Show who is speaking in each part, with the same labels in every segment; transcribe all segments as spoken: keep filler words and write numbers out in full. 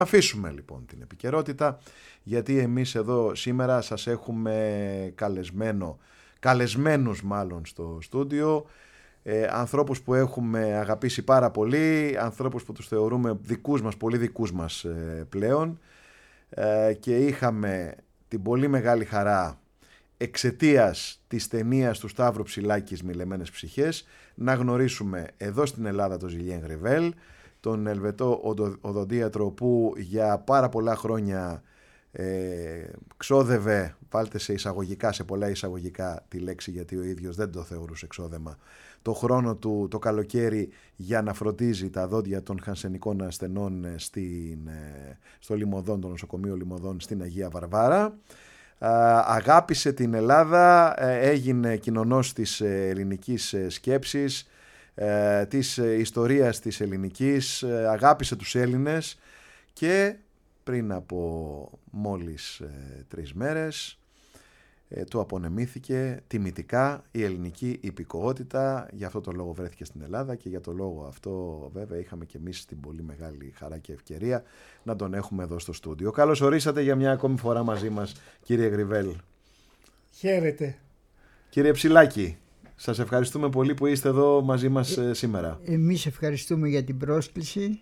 Speaker 1: Αφήσουμε λοιπόν την επικαιρότητα, γιατί εμείς εδώ σήμερα σας έχουμε καλεσμένο, καλεσμένους μάλλον στο στούντιο, ε, ανθρώπους που έχουμε αγαπήσει πάρα πολύ, ανθρώπους που τους θεωρούμε δικούς μας, πολύ δικούς μας ε, πλέον, ε, και είχαμε την πολύ μεγάλη χαρά εξαιτίας της ταινίας του Σταύρου Ψηλάκης «Μηλεμένες ψυχές» να γνωρίσουμε εδώ στην Ελλάδα τον Ζιλιέν Γκριβέλ, τον Ελβετό οδο, οδοντίατρο που για πάρα πολλά χρόνια ε, ξόδευε, βάλτε σε εισαγωγικά, σε πολλά εισαγωγικά τη λέξη γιατί ο ίδιος δεν το θεωρούσε εξόδεμα, το χρόνο του το καλοκαίρι για να φροντίζει τα δόντια των χανσενικών ασθενών στην, στο Λιμωδόν, το νοσοκομείο Λιμωδόν στην Αγία Βαρβάρα. Αγάπησε την Ελλάδα, έγινε κοινωνός της ελληνικής σκέψης, της ιστορίας της ελληνικής, αγάπησε τους Έλληνες και πριν από μόλις τρεις μέρες του απονεμήθηκε τιμητικά η ελληνική υπηκοότητα. Γι' αυτό το λόγο βρέθηκε στην Ελλάδα και για το λόγο αυτό βέβαια είχαμε και εμείς την πολύ μεγάλη χαρά και ευκαιρία να τον έχουμε εδώ στο στούντιο. Καλώς ορίσατε για μια ακόμη φορά μαζί μας, κύριε Γκριβέλ.
Speaker 2: Χαίρετε.
Speaker 1: Κύριε Ψηλάκη, σας ευχαριστούμε πολύ που είστε εδώ μαζί μας ε, σήμερα.
Speaker 2: Εμείς ευχαριστούμε για την πρόσκληση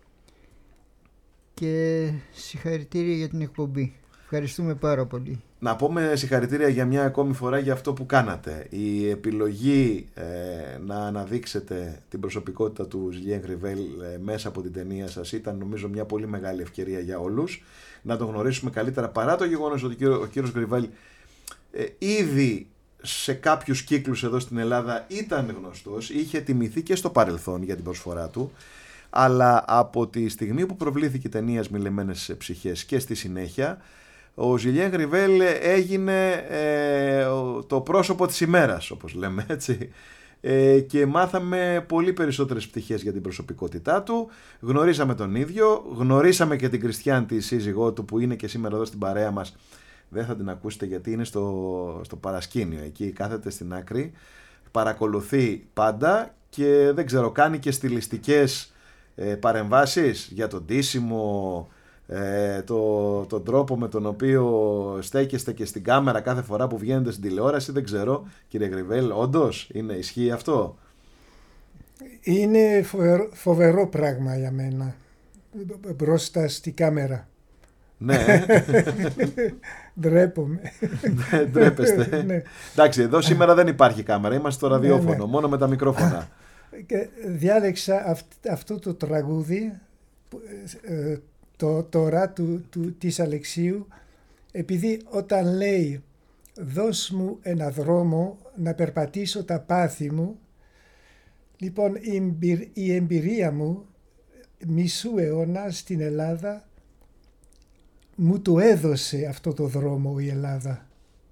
Speaker 2: και συγχαρητήρια για την εκπομπή. Ευχαριστούμε πάρα πολύ.
Speaker 1: Να πούμε συγχαρητήρια για μια ακόμη φορά για αυτό που κάνατε. Η επιλογή ε, να αναδείξετε την προσωπικότητα του Ζιλιέν Γκριβέλ ε, μέσα από την ταινία σας ήταν νομίζω μια πολύ μεγάλη ευκαιρία για όλους να τον γνωρίσουμε καλύτερα, παρά το γεγονός ότι ο κύριος Γκριβέλ ε, ήδη σε κάποιους κύκλους εδώ στην Ελλάδα ήταν γνωστός, είχε τιμηθεί και στο παρελθόν για την προσφορά του, αλλά από τη στιγμή που προβλήθηκε η ταινία «Μηλεμένες ψυχές» και στη συνέχεια ο Ζιλιέν Γκριβέλ έγινε ε, το πρόσωπο της ημέρας, όπως λέμε έτσι, ε, και μάθαμε πολύ περισσότερες πτυχές για την προσωπικότητά του. Γνωρίσαμε τον ίδιο, γνωρίσαμε και την Κριστιαν, τη σύζυγό του, που είναι και σήμερα εδώ στην παρέα μας. Δεν θα την ακούσετε γιατί είναι στο, στο παρασκήνιο, εκεί κάθεται στην άκρη, παρακολουθεί πάντα και δεν ξέρω, κάνει και στιλιστικές ε, παρεμβάσεις για τον ντύσιμο, ε, το, τον τρόπο με τον οποίο στέκεστε και στην κάμερα κάθε φορά που βγαίνετε στην τηλεόραση. Δεν ξέρω, κύριε Γκριβέλ, όντως είναι, ισχύει αυτό?
Speaker 3: Είναι φοβερό, φοβερό πράγμα για μένα μπροστά στη κάμερα.
Speaker 1: Ναι.
Speaker 3: Ντρέπομαι.
Speaker 1: Ντρέπεστε.
Speaker 3: Ναι.
Speaker 1: Εντάξει, εδώ σήμερα δεν υπάρχει κάμερα, είμαστε στο ραδιόφωνο, ναι, ναι, μόνο με τα μικρόφωνα.
Speaker 3: Και διάλεξα αυ, αυτό το τραγούδι το, τώρα του, του, της Αλεξίου, επειδή όταν λέει «Δώσ' μου ένα δρόμο να περπατήσω τα πάθη μου», λοιπόν η, η εμπειρία μου μισού αιώνα στην Ελλάδα μου το έδωσε αυτό το δρόμο η Ελλάδα.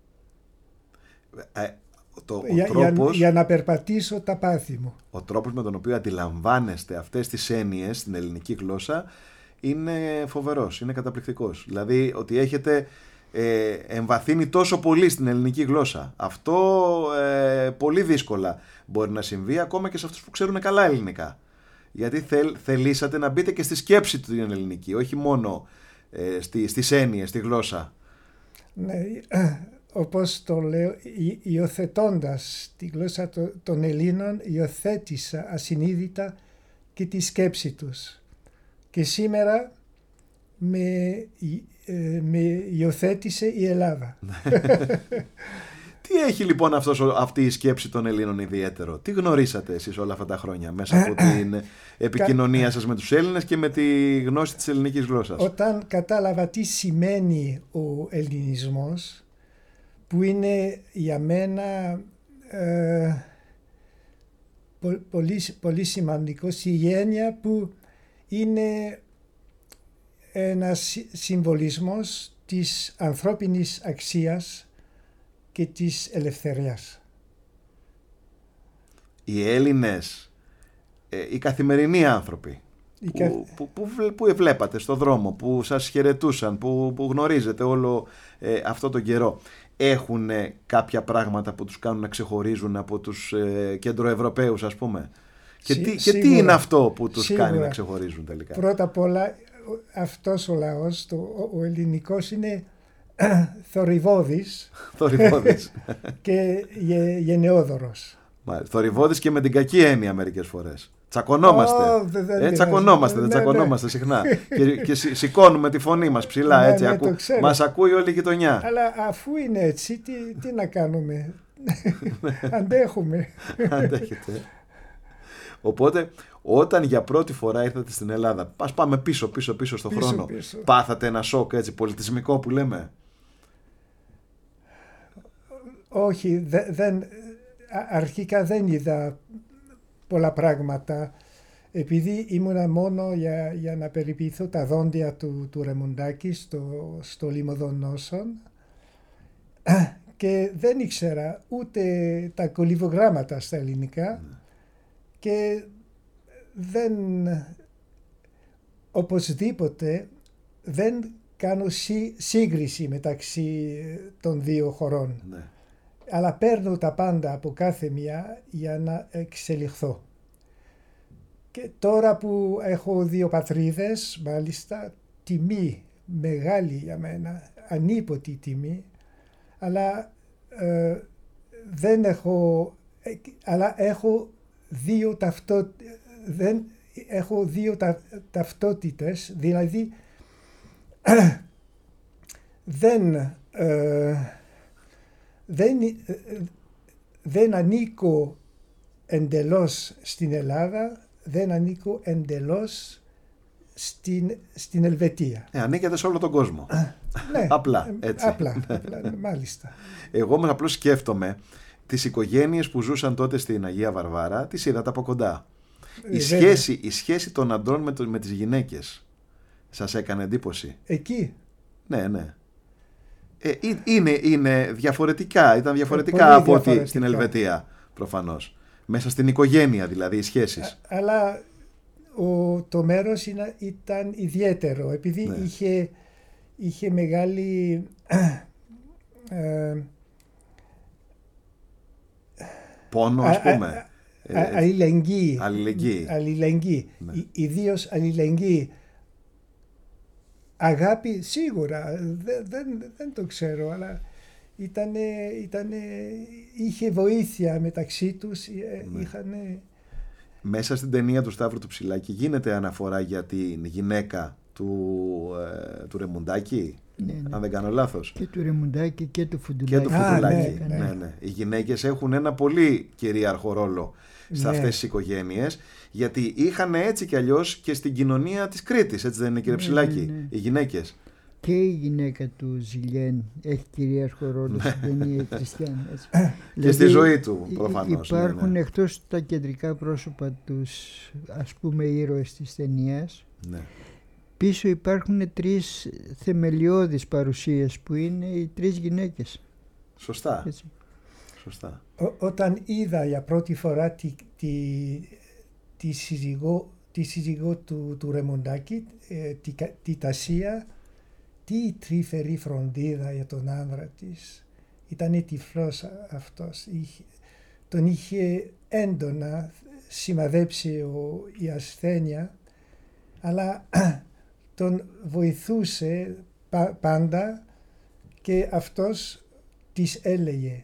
Speaker 1: Ε, το, ο
Speaker 3: για,
Speaker 1: τρόπος,
Speaker 3: για, για να περπατήσω τα πάθη μου.
Speaker 1: Ο τρόπος με τον οποίο αντιλαμβάνεστε αυτές τις έννοιες στην ελληνική γλώσσα είναι φοβερός, είναι καταπληκτικός. Δηλαδή ότι έχετε ε, εμβαθύνει τόσο πολύ στην ελληνική γλώσσα. Αυτό ε, πολύ δύσκολα μπορεί να συμβεί ακόμα και σε αυτούς που ξέρουν καλά ελληνικά. Γιατί θέλ, θελήσατε να μπείτε και στη σκέψη του την ελληνική, όχι μόνο ε, στη, στις έννοιες, στη γλώσσα.
Speaker 3: Ναι, όπως το λέω, υ, υιοθετώντας τη γλώσσα των Ελλήνων, υιοθέτησα ασυνείδητα και τη σκέψη τους. Και σήμερα με, ε, με υιοθέτησε η Ελλάδα.
Speaker 1: Τι έχει λοιπόν αυτός, αυτή η σκέψη των Ελλήνων ιδιαίτερο? Τι γνωρίσατε εσείς όλα αυτά τα χρόνια μέσα από την επικοινωνία σας με τους Έλληνες και με τη γνώση της ελληνικής γλώσσας?
Speaker 3: Όταν κατάλαβα τι σημαίνει ο ελληνισμός, που είναι για μένα ε, πο, πολύ, πολύ σημαντικό, η έννοια που είναι ένας συμβολισμός της ανθρώπινης αξίας και της ελευθερίας.
Speaker 1: Οι Έλληνες, ε, οι καθημερινοί άνθρωποι που,
Speaker 3: καθ...
Speaker 1: που, που, που βλέπατε στο δρόμο, που σας χαιρετούσαν, που, που γνωρίζετε όλο ε, αυτό τον καιρό, έχουν κάποια πράγματα που τους κάνουν να ξεχωρίζουν από τους ε, κεντροευρωπαίους, ας πούμε? Και, Σί, τι, και τι είναι αυτό που τους σίγουρα κάνει να ξεχωρίζουν τελικά?
Speaker 3: Πρώτα απ' όλα αυτός ο λαός, το, ο, ο ελληνικός είναι θορυβώδης
Speaker 1: Θορυβώδης.
Speaker 3: και γε, γενναιόδωρος.
Speaker 1: Θορυβώδης και με την κακή έννοια μερικές φορές. Τσακωνόμαστε.
Speaker 3: Oh, δε, δε,
Speaker 1: ε,
Speaker 3: δε,
Speaker 1: τσακωνόμαστε,
Speaker 3: ναι,
Speaker 1: δεν
Speaker 3: ναι.
Speaker 1: τσακωνόμαστε συχνά. και, και σηκώνουμε τη φωνή μας ψηλά,
Speaker 3: Ναι,
Speaker 1: έτσι.
Speaker 3: ναι,
Speaker 1: ακού,
Speaker 3: το ξέρω.
Speaker 1: μας ακούει όλη η γειτονιά.
Speaker 3: Αλλά αφού είναι έτσι, τι, τι να κάνουμε. Αντέχουμε.
Speaker 1: Αντέχετε. Οπότε, όταν για πρώτη φορά ήρθατε στην Ελλάδα, ας πάμε πίσω, πίσω, πίσω στο
Speaker 3: Πίσω,
Speaker 1: χρόνο,
Speaker 3: πίσω.
Speaker 1: πάθατε ένα σοκ, έτσι, πολιτισμικό που λέμε.
Speaker 3: Όχι, δε, δεν, αρχικά δεν είδα πολλά πράγματα. Επειδή ήμουνα μόνο για, για να περιποιηθώ τα δόντια του, του Ρεμουντάκη στο, στο Λίμωδο Νόσων και δεν ήξερα ούτε τα κολυβογράμματα στα ελληνικά και δεν, οπωσδήποτε δεν κάνω σύ, σύγκριση μεταξύ των δύο χωρών.
Speaker 1: Ναι.
Speaker 3: Αλλά παίρνω τα πάντα από κάθε μία για να εξελιχθώ. Και τώρα που έχω δύο πατρίδες, μάλιστα, τιμή μεγάλη για μένα, ανίποτη τιμή, αλλά ε, δεν έχω, ε, αλλά έχω δύο ταυτό, δεν, έχω δύο τα, ταυτότητες, δηλαδή δεν, ε, δεν, ε, δεν ανήκω εντελώς στην Ελλάδα, δεν ανήκω εντελώς στην, στην Ελβετία.
Speaker 1: Ε, ανήκετε σε όλο τον κόσμο.
Speaker 3: Ναι,
Speaker 1: Απλά, έτσι.
Speaker 3: Απλά, απλά, μάλιστα.
Speaker 1: Εγώ όμως απλώς σκέφτομαι τις οικογένειες που ζούσαν τότε στην Αγία Βαρβάρα, τις είδατε από κοντά. Η
Speaker 3: Ε,
Speaker 1: σχέση, η σχέση των αντρών με, το, με τις γυναίκες σας έκανε εντύπωση?
Speaker 3: Εκεί.
Speaker 1: Ναι, ναι. Ε, εί- είναι, είναι διαφορετικά, ήταν διαφορετικά
Speaker 3: πολύ
Speaker 1: από ό,τι
Speaker 3: διαφορετικά.
Speaker 1: στην Ελβετία, προφανώς. Μέσα στην οικογένεια δηλαδή οι σχέσεις.
Speaker 3: Αλλά ο, το μέρος είναι, ήταν ιδιαίτερο, επειδή
Speaker 1: Ναι.
Speaker 3: είχε, είχε μεγάλη ε,
Speaker 1: Πόνο, ας
Speaker 3: α-
Speaker 1: πούμε.
Speaker 3: α-
Speaker 1: Ε,
Speaker 3: α- αλληλεγγύη.
Speaker 1: αλληλεγγύη.
Speaker 3: Αλληλεγγύη.
Speaker 1: Ναι.
Speaker 3: Ι- Ιδίως αλληλεγγύη. Αγάπη σίγουρα, δεν, δεν, δεν το ξέρω, αλλά ήτανε, ήτανε, είχε βοήθεια μεταξύ τους, ε,
Speaker 1: Ναι.
Speaker 3: είχανε...
Speaker 1: Μέσα στην ταινία του Σταύρου του Ψηλάκη γίνεται αναφορά για την γυναίκα του, ε, του Ρεμουντάκη,
Speaker 2: Ναι, ναι.
Speaker 1: αν δεν κάνω λάθος.
Speaker 2: Και του Ρεμουντάκη και του
Speaker 1: Και
Speaker 2: Φουντουλάκη.
Speaker 1: του
Speaker 3: Α,
Speaker 1: Φουντουλάκη.
Speaker 3: ναι,
Speaker 1: Ναι,
Speaker 3: ναι.
Speaker 1: ναι. Οι γυναίκες έχουν ένα πολύ κυρίαρχο ρόλο σε
Speaker 3: Ναι.
Speaker 1: αυτές τις οικογένειες, γιατί είχαν έτσι κι αλλιώς και στην κοινωνία της Κρήτης, έτσι δεν είναι, κύριε
Speaker 2: Ναι,
Speaker 1: Ψηλάκη,
Speaker 2: ναι, ναι.
Speaker 1: οι γυναίκες.
Speaker 2: Και η γυναίκα του Ζιλιέν έχει κυρίαρχο ρόλο στην ταινία η Κριστιαν. έτσι.
Speaker 1: Ναι. Και στη
Speaker 2: Δηλαδή,
Speaker 1: ζωή του,
Speaker 2: υ-
Speaker 1: προφανώς. ναι,
Speaker 2: Υπάρχουν
Speaker 1: ναι.
Speaker 2: εκτός τα κεντρικά πρόσωπα τους, ας πούμε, ήρωες της ταινίας.
Speaker 1: Ναι.
Speaker 2: Πίσω υπάρχουν τρεις θεμελιώδεις παρουσίες που είναι οι τρεις γυναίκες.
Speaker 1: Σωστά.
Speaker 2: Έτσι.
Speaker 1: Σωστά.
Speaker 3: Ό, όταν είδα για πρώτη φορά τη, τη, τη σύζυγό, τη σύζυγό του, του Ρεμοντάκη, ε, τη, Κα- τη Τασία, τι τρυφερή φροντίδα για τον άνδρα της. Ήταν τυφλός α- αυτός. Είχε, τον είχε έντονα σημαδέψει ο, η ασθένεια, αλλά τον βοηθούσε πα- πάντα και αυτός της έλεγε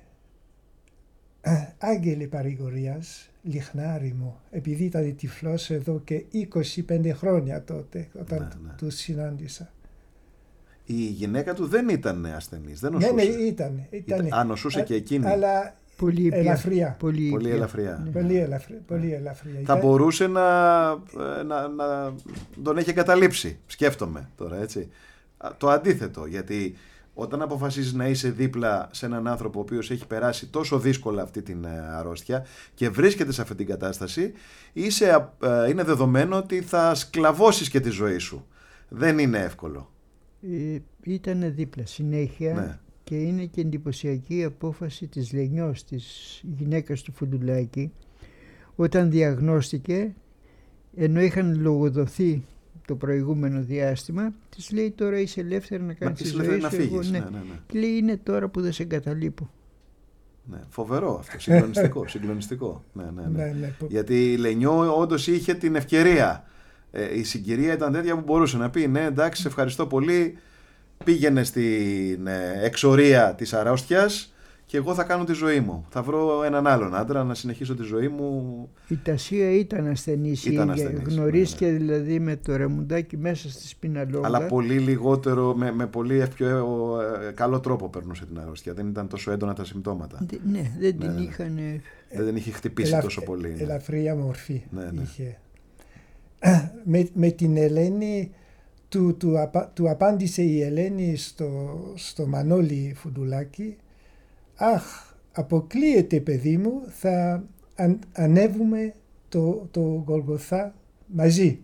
Speaker 3: «Άγγελε παρηγορίας, λιχνάρι μου», επειδή ήταν τυφλός εδώ και είκοσι πέντε χρόνια τότε όταν
Speaker 1: Ναι, ναι.
Speaker 3: του συνάντησα.
Speaker 1: Η γυναίκα του δεν ήταν ασθενής, δεν
Speaker 3: Ναι,
Speaker 1: νοσούσε.
Speaker 3: ναι, ήταν. ήταν.
Speaker 1: Ήταν- Α, νοσούσε και εκείνη.
Speaker 3: Αλλά
Speaker 2: Πολύ ήπια.
Speaker 3: ελαφριά.
Speaker 2: Πολύ,
Speaker 1: Πολύ
Speaker 2: ήπια.
Speaker 1: ελαφριά.
Speaker 2: Ναι.
Speaker 3: Πολύ ελαφριά. Πολύ ελαφριά.
Speaker 1: Θα
Speaker 3: Ήταν-
Speaker 1: μπορούσε να, να, να τον έχει εγκαταλείψει, σκέφτομαι τώρα, έτσι. Α, Το αντίθετο, γιατί όταν αποφασίζεις να είσαι δίπλα σε έναν άνθρωπο ο οποίος έχει περάσει τόσο δύσκολα αυτή την ε, αρρώστια και βρίσκεται σε αυτή την κατάσταση, είσαι, ε, είναι δεδομένο ότι θα σκλαβώσεις και τη ζωή σου. Δεν είναι εύκολο.
Speaker 2: Ε, ήταν δίπλα συνέχεια
Speaker 1: Ναι.
Speaker 2: και είναι και εντυπωσιακή η απόφαση της Λενιός, της γυναίκας του Φουντουλάκη, όταν διαγνώστηκε, ενώ είχαν λογοδοθεί το προηγούμενο διάστημα, της λέει τώρα είσαι ελεύθερη να κάνεις τη
Speaker 1: είσαι
Speaker 2: ζωή
Speaker 1: ελεύθερη
Speaker 2: σου.
Speaker 1: να
Speaker 2: εγώ,
Speaker 1: φύγεις.
Speaker 2: ναι.
Speaker 1: Ναι, ναι, ναι.
Speaker 2: Και λέει είναι τώρα που δεν σε εγκαταλείπω.
Speaker 1: Ναι, φοβερό αυτό, συγκλονιστικό, συγκλονιστικό. Ναι, ναι, ναι.
Speaker 3: Ναι, ναι, που-
Speaker 1: Γιατί η Λενιό όντως είχε την ευκαιρία Ε, η συγκυρία ήταν τέτοια που μπορούσε να πει ναι, εντάξει, σε ευχαριστώ πολύ, πήγαινε στην ε, εξορία της αρρώστιας και εγώ θα κάνω τη ζωή μου. Θα βρω έναν άλλον άντρα να συνεχίσω τη ζωή μου.
Speaker 2: Η Τασία ήταν ασθενής.
Speaker 1: Ήταν ασθενής,
Speaker 2: γνωρίστηκε
Speaker 1: ναι, ναι.
Speaker 2: δηλαδή με το ρεμουντάκι μέσα στη Σπιναλόγα.
Speaker 1: Αλλά πολύ λιγότερο, με, με πολύ πιο ε, καλό τρόπο περνούσε την αρρώστια. Δεν ήταν τόσο έντονα τα συμπτώματα.
Speaker 2: Δε, ναι, δεν
Speaker 1: ναι,
Speaker 2: την
Speaker 1: ναι.
Speaker 2: είχαν...
Speaker 1: Δεν την είχε χτυπήσει
Speaker 3: Ελαφ,
Speaker 1: τόσο πολύ. Ναι.
Speaker 3: Ελαφριά μορφή
Speaker 1: ναι, ναι.
Speaker 3: είχε. με, με την Ελένη, του, του, απα, του απάντησε η Ελένη στο, στο Μανώλη Φουντουλάκη, αχ, αποκλείεται παιδί μου, θα αν, ανέβουμε το, το Γολγοθά μαζί.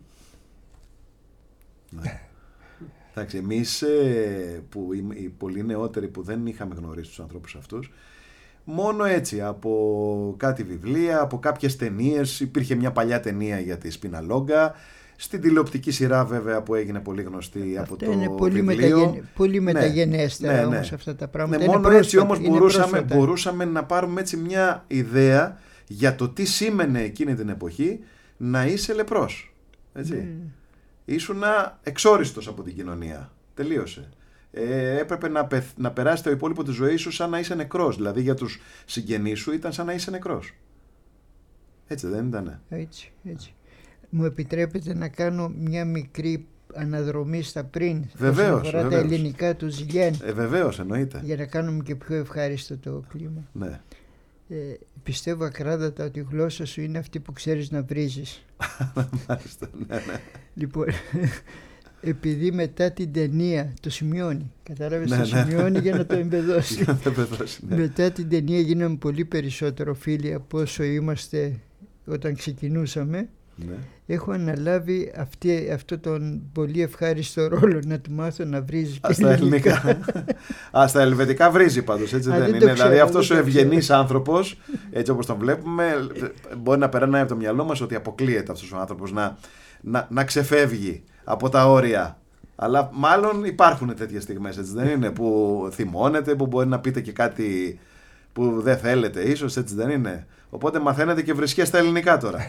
Speaker 1: Ναι. Εντάξει, εμείς ε, που οι, οι πολύ νεότεροι που δεν είχαμε γνωρίσει τους ανθρώπους αυτούς, μόνο έτσι, από κάτι βιβλία, από κάποιες ταινίες, υπήρχε μια παλιά ταινία για τη Σπιναλόγκα, στην τηλεοπτική σειρά βέβαια που έγινε πολύ γνωστή αυτά από το
Speaker 2: είναι πολύ
Speaker 1: βιβλίο.
Speaker 2: Μεταγεν... Πολύ μεταγενέστερα ναι, ναι, ναι. όμως αυτά τα πράγματα.
Speaker 1: Ναι, μόνο
Speaker 2: πρόσφατα,
Speaker 1: έτσι όμως μπορούσαμε,
Speaker 2: πρόσφατα.
Speaker 1: μπορούσαμε να πάρουμε έτσι μια ιδέα για το τι σήμαινε εκείνη την εποχή να είσαι λεπρός. Έτσι. Mm. Ήσουνα εξόριστος από την κοινωνία. Τελείωσε. Ε, έπρεπε να, πε, να περάσει το υπόλοιπο της ζωής σου σαν να είσαι νεκρός. Δηλαδή για τους συγγενείς σου ήταν σαν να είσαι νεκρός. Έτσι δεν ήτανε?
Speaker 2: Έτσι, έτσι. Μου επιτρέπετε να κάνω μια μικρή αναδρομή στα πριν?
Speaker 1: Βεβαίως,
Speaker 2: αφορά
Speaker 1: βεβαίως.
Speaker 2: τα ελληνικά του Ζιγέν.
Speaker 1: Ε, βεβαίως, εννοείται.
Speaker 2: Για να κάνουμε και πιο ευχάριστο το κλίμα.
Speaker 1: Ναι.
Speaker 2: Ε, πιστεύω ακράδαντα ότι η γλώσσα σου είναι αυτή που ξέρεις να βρίζεις.
Speaker 1: Μάλιστα, ναι, ναι.
Speaker 2: Λοιπόν, επειδή μετά την ταινία το σημειώνει, κατάλαβες,
Speaker 1: ναι,
Speaker 2: το
Speaker 1: ναι.
Speaker 2: σημειώνει για να το εμπεδώσει.
Speaker 1: Για να το εμπεδώσει, ναι.
Speaker 2: Μετά την ταινία γίναμε πολύ περισσότερο φίλοι από όσο είμαστε όταν ξεκινούσαμε.
Speaker 1: Ναι.
Speaker 2: Έχω αναλάβει αυτή, αυτό τον πολύ ευχάριστο ρόλο να του μάθω να βρίζει και
Speaker 1: στα ελληνικά. Α, στα ελβετικά βρίζει πάντως, έτσι
Speaker 2: Α,
Speaker 1: δεν,
Speaker 2: δεν
Speaker 1: είναι?
Speaker 2: ξέρω,
Speaker 1: Δηλαδή αυτός ο
Speaker 2: δεν
Speaker 1: ευγενής άνθρωπος, έτσι όπως τον βλέπουμε, μπορεί να περνάει από το μυαλό μας ότι αποκλείεται αυτός ο άνθρωπος να, να, να ξεφεύγει από τα όρια. Αλλά μάλλον υπάρχουν τέτοιες στιγμές, έτσι δεν είναι? Που θυμώνετε, που μπορεί να πείτε και κάτι που δεν θέλετε ίσως, έτσι δεν είναι? Οπότε μαθαίνετε και βρισκές στα ελληνικά τώρα.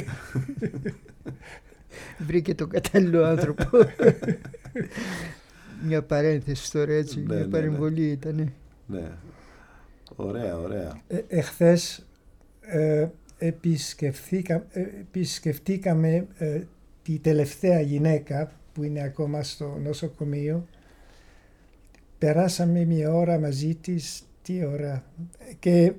Speaker 2: Βρήκε τον κατάλληλο άνθρωπο. Μια παρένθεση τώρα, έτσι,
Speaker 1: ναι,
Speaker 2: μια
Speaker 1: ναι,
Speaker 2: παρεμβολή
Speaker 1: ναι.
Speaker 2: ήτανε.
Speaker 1: Ναι. Ωραία, ωραία.
Speaker 3: Ε, εχθές ε, επισκεφθήκα, ε, επισκεφτήκαμε ε, τη τελευταία γυναίκα που είναι ακόμα στο νοσοκομείο. Περάσαμε μια ώρα μαζί της, τι ώρα, και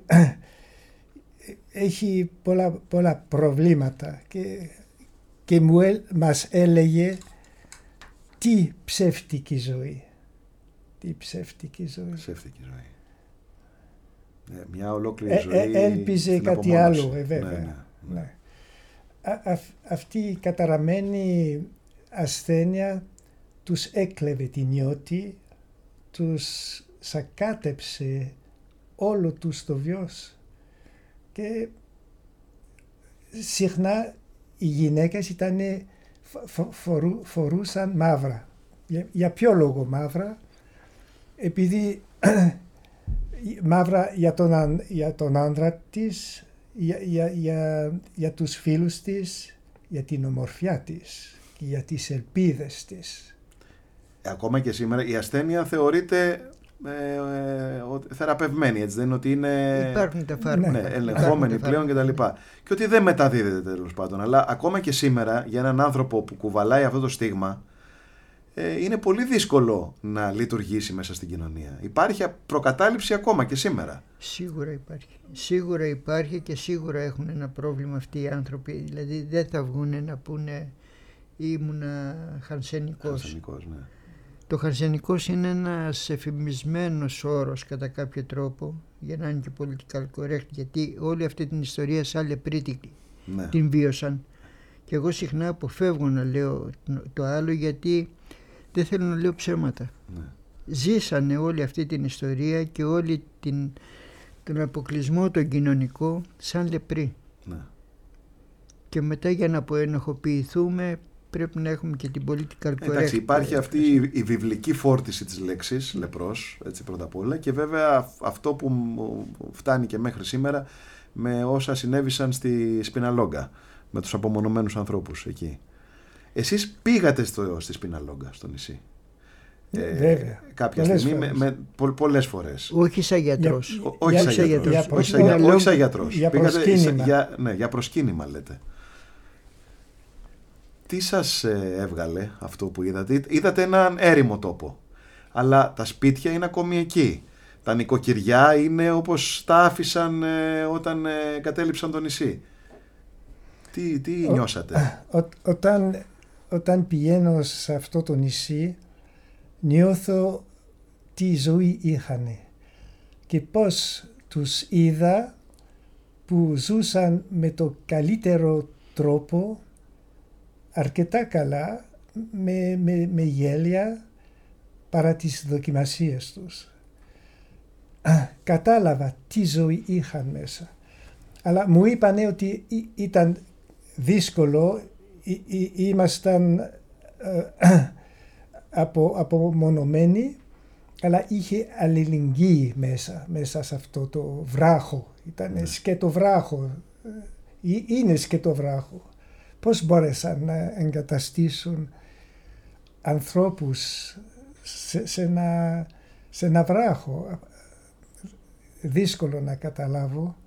Speaker 3: έχει πολλά, πολλά προβλήματα και, και μου, μας έλεγε τι ψεύτικη ζωή. Τι ψεύτικη ζωή.
Speaker 1: Ψεύτικη ζωή. Ναι, μια ολόκληρη
Speaker 3: Ε,
Speaker 1: ζωή.
Speaker 3: ε, έλπιζε κάτι άλλο, ε, βέβαια.
Speaker 1: Ναι, ναι, ναι.
Speaker 3: Ναι. Α, α, αυτή η καταραμένη ασθένεια τους έκλεβε τη νιώτη, τους σακάτεψε όλο τους το βιός. Και συχνά οι γυναίκες ήταν, φο, φορού, φορούσαν μαύρα. Για, για ποιο λόγο μαύρα? Επειδή μαύρα για τον, για τον άντρα της, για, για, για, για τους φίλους της, για την ομορφιά της και για τις ελπίδες της.
Speaker 1: Ακόμα και σήμερα η ασθένεια θεωρείται ε, ε, θεραπευμένη, έτσι δεν είναι? Ότι είναι,
Speaker 2: υπάρχουν τα φάρμακα,
Speaker 1: ναι, ελεγχόμενη πλέον κτλ. Και, και ότι δεν μεταδίδεται τέλος πάντων. Αλλά ακόμα και σήμερα για έναν άνθρωπο που κουβαλάει αυτό το στίγμα, ε, είναι πολύ δύσκολο να λειτουργήσει μέσα στην κοινωνία. Υπάρχει προκατάληψη ακόμα και σήμερα.
Speaker 2: Σίγουρα υπάρχει. Σίγουρα υπάρχει και σίγουρα έχουν ένα πρόβλημα αυτοί οι άνθρωποι. Δηλαδή δεν θα βγουν να πούνε ήμουνα χαρσενικός.
Speaker 1: Χαρσενικός, ναι.
Speaker 2: Το χαρσενικός είναι ένας εφημισμένος όρος κατά κάποιο τρόπο, για να είναι και political correct, γιατί όλη αυτή την ιστορία σαν λεπρίτικη
Speaker 1: Ναι.
Speaker 2: την βίωσαν. Και εγώ συχνά αποφεύγω να λέω το άλλο, γιατί δεν θέλω να λέω ψέματα.
Speaker 1: Ναι.
Speaker 2: Ζήσανε όλη αυτή την ιστορία και όλη την, τον αποκλεισμό τον κοινωνικό σαν λεπροί.
Speaker 1: Ναι.
Speaker 2: Και μετά για να αποενοχοποιηθούμε πρέπει να έχουμε και την political correct.
Speaker 1: Εντάξει, υπάρχει αυτή η, η βιβλική φόρτιση της λέξης λεπρός, έτσι πρώτα απ' όλα, και βέβαια αυτό που φτάνει και μέχρι σήμερα με όσα συνέβησαν στη Σπιναλόγκα, με τους απομονωμένους ανθρώπους εκεί. Εσείς πήγατε στο, στη Σπιναλόγκα, στο νησί.
Speaker 3: Ε, Βέβαια.
Speaker 1: Κάποια πολλές στιγμή φορές. Με, με, πο, πολλές φορές.
Speaker 2: Όχι σαν γιατρός.
Speaker 1: Για, όχι σαν γιατρός. Για, για, όχι σαν, όχι σαν γιατρός.
Speaker 3: Για
Speaker 1: πήγατε,
Speaker 3: προσκύνημα.
Speaker 1: Για, ναι, για προσκύνημα λέτε. Τι σας ε, έβγαλε αυτό που είδατε? Είδατε έναν έρημο τόπο. Αλλά τα σπίτια είναι ακόμη εκεί. Τα νοικοκυριά είναι όπως τα άφησαν ε, όταν ε, κατέληψαν το νησί. Τι, τι νιώσατε?
Speaker 3: Ο, ο, όταν, όταν πηγαίνω σε αυτό το νησί, νιώθω τι ζωή είχαν και πώς τους είδα που ζούσαν με το καλύτερο τρόπο, αρκετά καλά, με, με, με γέλια παρά τις δοκιμασίες τους. Κατάλαβα τι ζωή είχαν μέσα. Αλλά μου είπανε ότι ήταν δύσκολο, ή, ή, ήμασταν ε, απο, απομονωμένοι, αλλά είχε αλληλεγγύη μέσα, μέσα σε αυτό το βράχο. Ήταν ναι. σκέτο βράχο, ή, είναι σκέτο βράχο. Πώς μπόρεσαν να εγκαταστήσουν ανθρώπους σε, σε, ένα, σε ένα βράχο. Δύσκολο να καταλάβω.